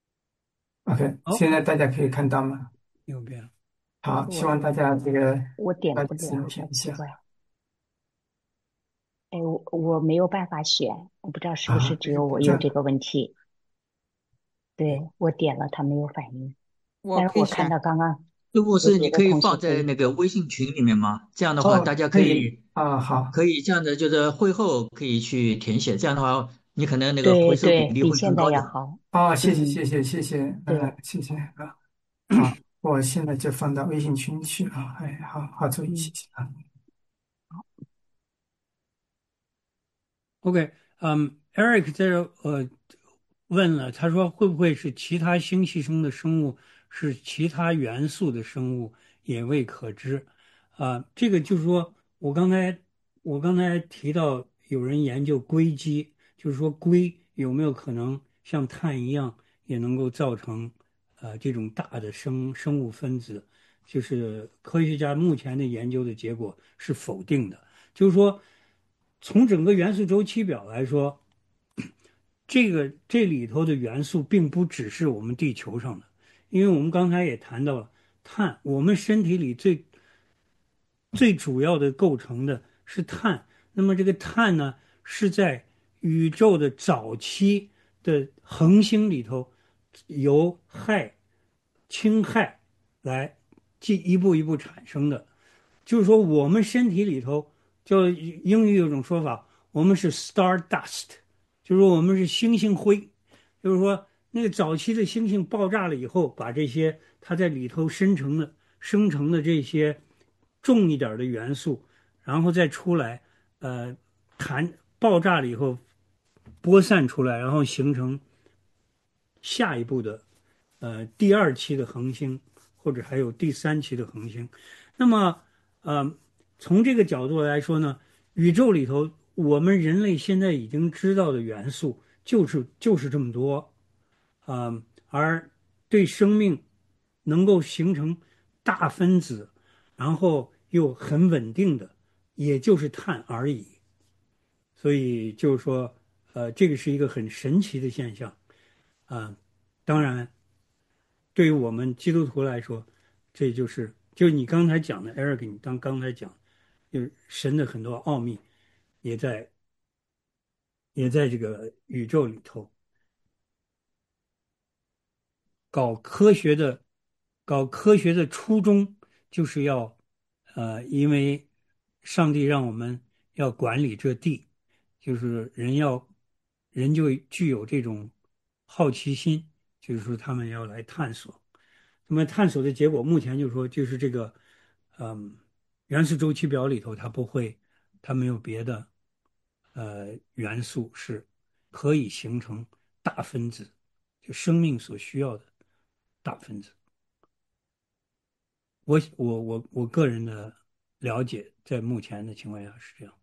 ，OK， 好， 现在大家可以看到吗？ 右边。 好，希我望大家这个我点抓不了， 紧时间好填一下奇怪。哎，我我没有办法选，我不知道是不是啊， 只有我这样。 有这个问题。对，我点了，它没有反应。 我但是我看可以选。 到刚刚师傅是你有别的可以放同学可以。 在那个微信群里面吗？这样的话， 哦， 大家可以可以啊，好， 可以这样的，就是会后可以去填写，这样的话，你可能那个回收比对对， 例会比现在更高一点。 要好。 哦，谢谢嗯， 谢谢谢谢， 对， 嗯，谢谢啊，好，我现在就放到微信群去啊，哎，好好注意，谢嗯， 谢啊， OK，嗯，Eric 在这儿呃问了，他说会不会是其他星系中的生物是其他元素的生物也未可知。啊、这个就是说我刚才我刚才提到有人研究硅基，就是说硅有没有可能像碳一样也能够造成呃这种大的生生物分子，就是科学家目前的研究的结果是否定的。就是说，从整个元素周期表来说，这个这里头的元素并不只是我们地球上的，因为我们刚才也谈到了碳，我们身体里最最主要的构成的是碳。那么这个碳呢，是在宇宙的早期的恒星里头，由氦、氢氦来进一步一步产生的。就是说，我们身体里头，叫英语有种说法，我们是 star dust，就是说我们是星星灰，就是说那个早期的星星爆炸了以后，把这些它在里头生成的生成的这些重一点儿的元素，然后再出来，呃，弹爆炸了以后播散出来，然后形成下一步的呃第二期的恒星，或者还有第三期的恒星。那么，呃，从这个角度来说呢，宇宙里头我们人类现在已经知道的元素就是就是这么多。啊，而对生命能够形成大分子，然后又很稳定的，也就是碳而已。所以就是说，呃，这个是一个很神奇的现象啊。当然，对于我们基督徒来说，这就是就是你刚才讲的，Eric，你刚刚才讲，就是神的很多奥秘也在也在这个宇宙里头。搞科学的，搞科学的初衷就是要，呃，因为上帝让我们要管理这地，就是人要，人就具有这种好奇心，就是说他们要来探索。那么探索的结果，目前就是说，就是这个，嗯，元素周期表里头它不会，它没有别的，呃，元素是可以形成大分子，就生命所需要的大分子。我我我我个人的了解，在目前的情况下是这样。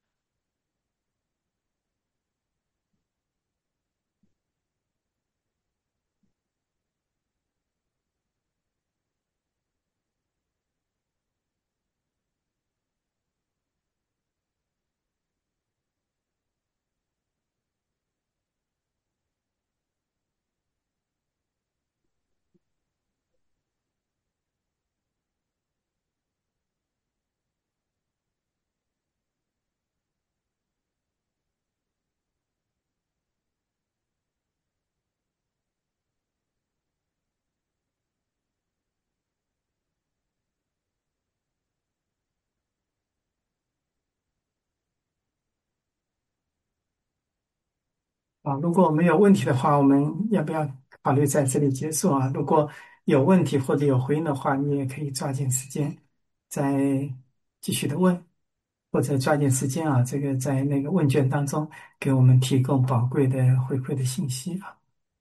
啊，如果没有问题的话，我们要不要考虑在这里结束啊？如果有问题或者有回应的话，你也可以抓紧时间再继续的问，或者抓紧时间啊，这个在那个问卷当中给我们提供宝贵的回馈的信息啊。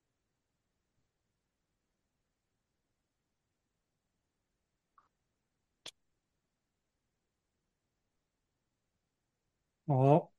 好，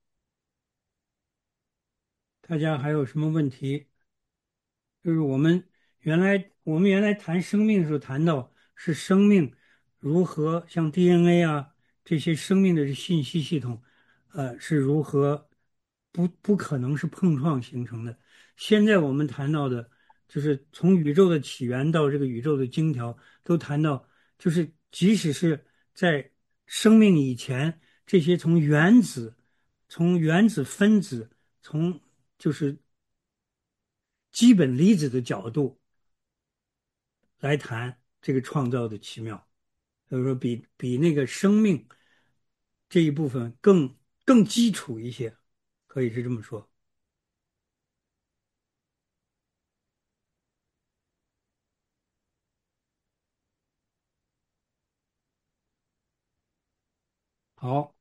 大家还有什么问题？就是我们原来我们原来谈生命的时候谈到是生命如何像 D N A 啊这些生命的信息系统，呃是如何不不可能是碰撞形成的。现在我们谈到的就是从宇宙的起源到这个宇宙的经条，都谈到就是即使是在生命以前，这些从原子、从原子分子、从就是基本粒子的角度来谈这个创造的奇妙，就是说比比那个生命这一部分更更基础一些，可以是这么说。好，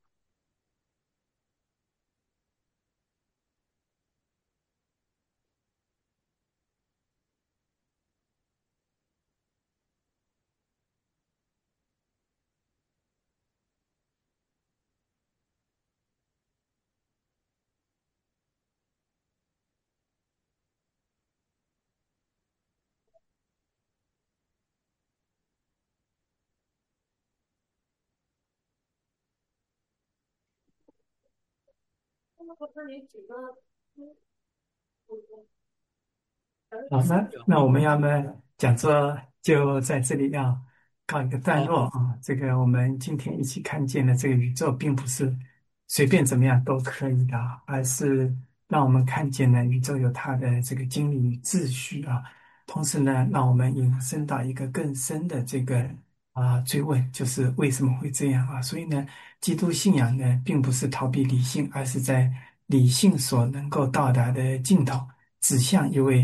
好，那那我们要么讲座就在这里要告一个段好， 落啊。这个我们今天一起看见的这个宇宙，并不是随便怎么样都可以的啊，而是让我们看见了宇宙有它的这个经理与秩序啊。同时呢，让我们引申到一个更深的这个啊追问，就是为什么会这样啊？所以呢，基督信仰呢，并不是逃避理性，而是在理性所能够到达的尽头，指向一位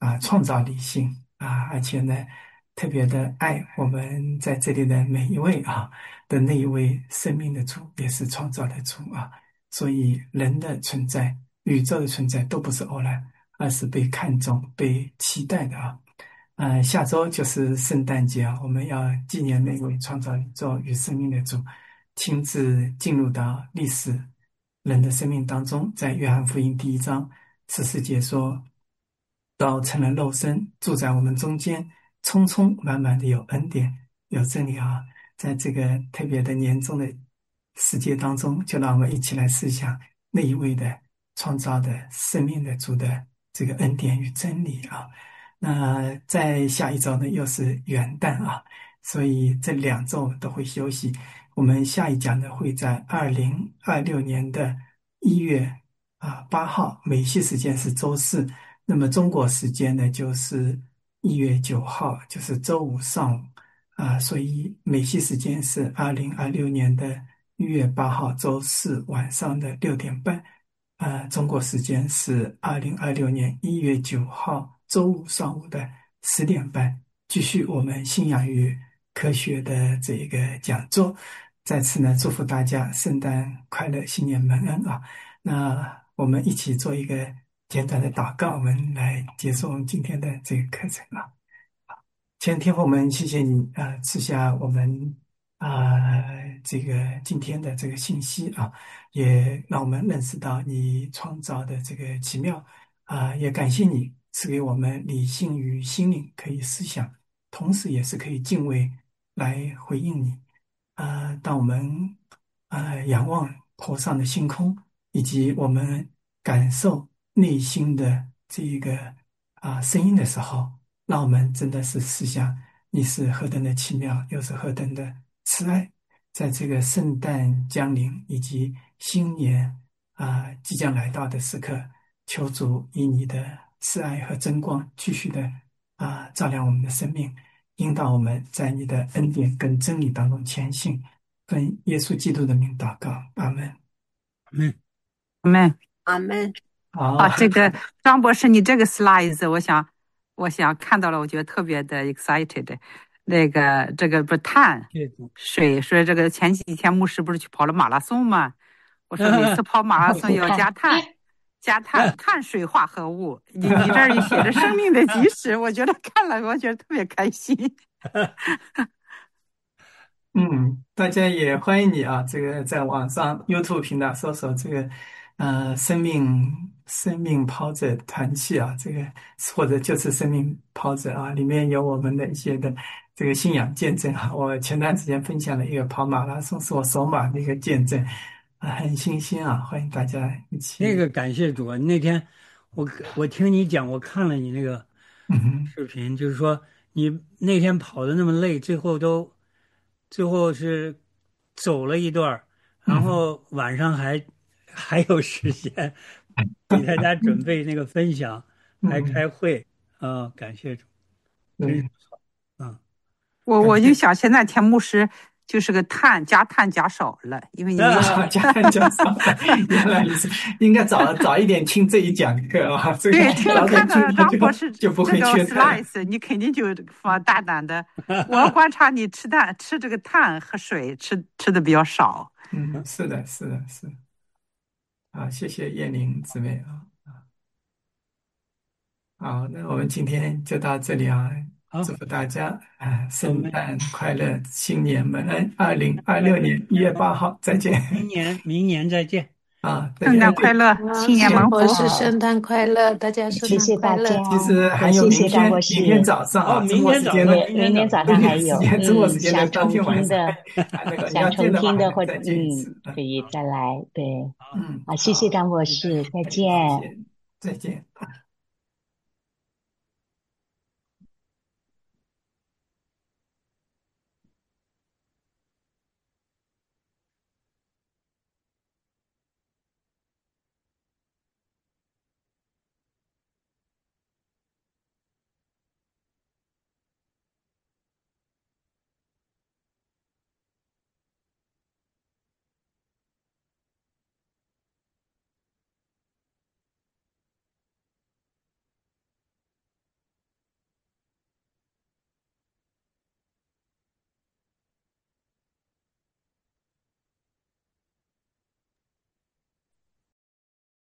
啊创造理性啊，而且呢特别的爱我们在这里的每一位啊的那一位生命的主，也是创造的主啊。所以人的存在、宇宙的存在都不是偶然，而是被看重、被期待的啊。呃，下周就是圣诞节啊，我们要纪念那位创造宇宙与生命的主，亲自进入到历史人的生命当中。在约翰福音第一章十四节说：道成了肉身，住在我们中间，充充满满的有恩典，有真理啊！在这个特别的年终的世界当中，就让我们一起来思想那一位的创造的生命的主的这个恩典与真理啊。那在下一周呢，又是元旦啊，所以这两周都会休息。我们下一讲呢，会在二零二六年的一月啊八号，美西时间是周四，那么中国时间呢就是一月九号，就是周五上午啊，所以美西时间是二零二六年的一月八号周四晚上的六点半，啊，中国时间是二零二六年一月九号周五上午的十点半，继续我们信仰与科学的这一个讲座。在此呢，祝福大家圣诞快乐，新年蒙恩啊！那我们一起做一个简短的祷告，我们来结束我们今天的这个课程啊。亲爱的天父，我们谢谢你啊、呃，赐下我们啊、呃、这个今天的这个信息啊，也让我们认识到你创造的这个奇妙啊、呃，也感谢你赐给我们理性与心灵可以思想，同时也是可以敬畏来回应你啊、呃。当我们呃仰望头上的星空，以及我们感受内心的这一个啊、呃、声音的时候，让我们真的是思想你是何等的奇妙，又是何等的慈爱。在这个圣诞将临以及新年啊、呃、即将来到的时刻，求主以你的慈爱和真光继续的啊、呃、照亮我们的生命，引导我们在你的恩典跟真理当中前行。跟耶稣基督的名祷告，阿门。 嗯， 阿门。 阿门。 好， 啊，这个张博士，你这个 slides，我想，我想看到了，我觉得特别的 excited。那个，这个不碳水，说这个前几天牧师不是去跑了马拉松吗？我说每次跑马拉松要加碳，加碳碳水化合物。你你这儿也写着生命的基石，我觉得看了，我觉得特别开心。 嗯，大家也欢迎你啊！这个在网上 YouTube 频道搜索这个呃生命生命跑者团契啊，这个或者就是生命跑者啊，里面有我们的一些的这个信仰见证啊。我前段时间分享了一个跑马拉松是我首马的一个见证啊，很新鲜啊，欢迎大家一起。 那个感谢主啊！那天我我听你讲，我看了你那个视频，就是说你那天跑的那么累，最后都。最后是走了一段，然后晚上还、嗯、还有时间给大家准备那个分享，嗯、还开会啊、呃，感谢主，真是不错。嗯， 我我就想现在田牧师就是个碳加碳加少了，因为你加碳加少了，原来你是应该早早一点听这一讲课啊。这个、 对，听了看到张博士就不会缺碳， 你肯定就放大胆的。我观察你吃碳吃这个碳和水吃吃的比较少。 嗯，是的，是的，是的。好，谢谢燕玲姊妹啊。好，那我们今天就到这里啊。祝福大家啊，圣诞快乐，新年蒙恩！二零二六年一月八号再见。 明年，明年再见啊！ 圣诞快乐，新年蒙福！ 是圣诞快乐，大家圣诞快乐！ 其实还有明天，明天早上啊，中国时间的明天早上还有， 中国时间的当天晚上， 那个想重听的或者嗯，可以再来。对，嗯，好，谢谢张博士，再见， 再见。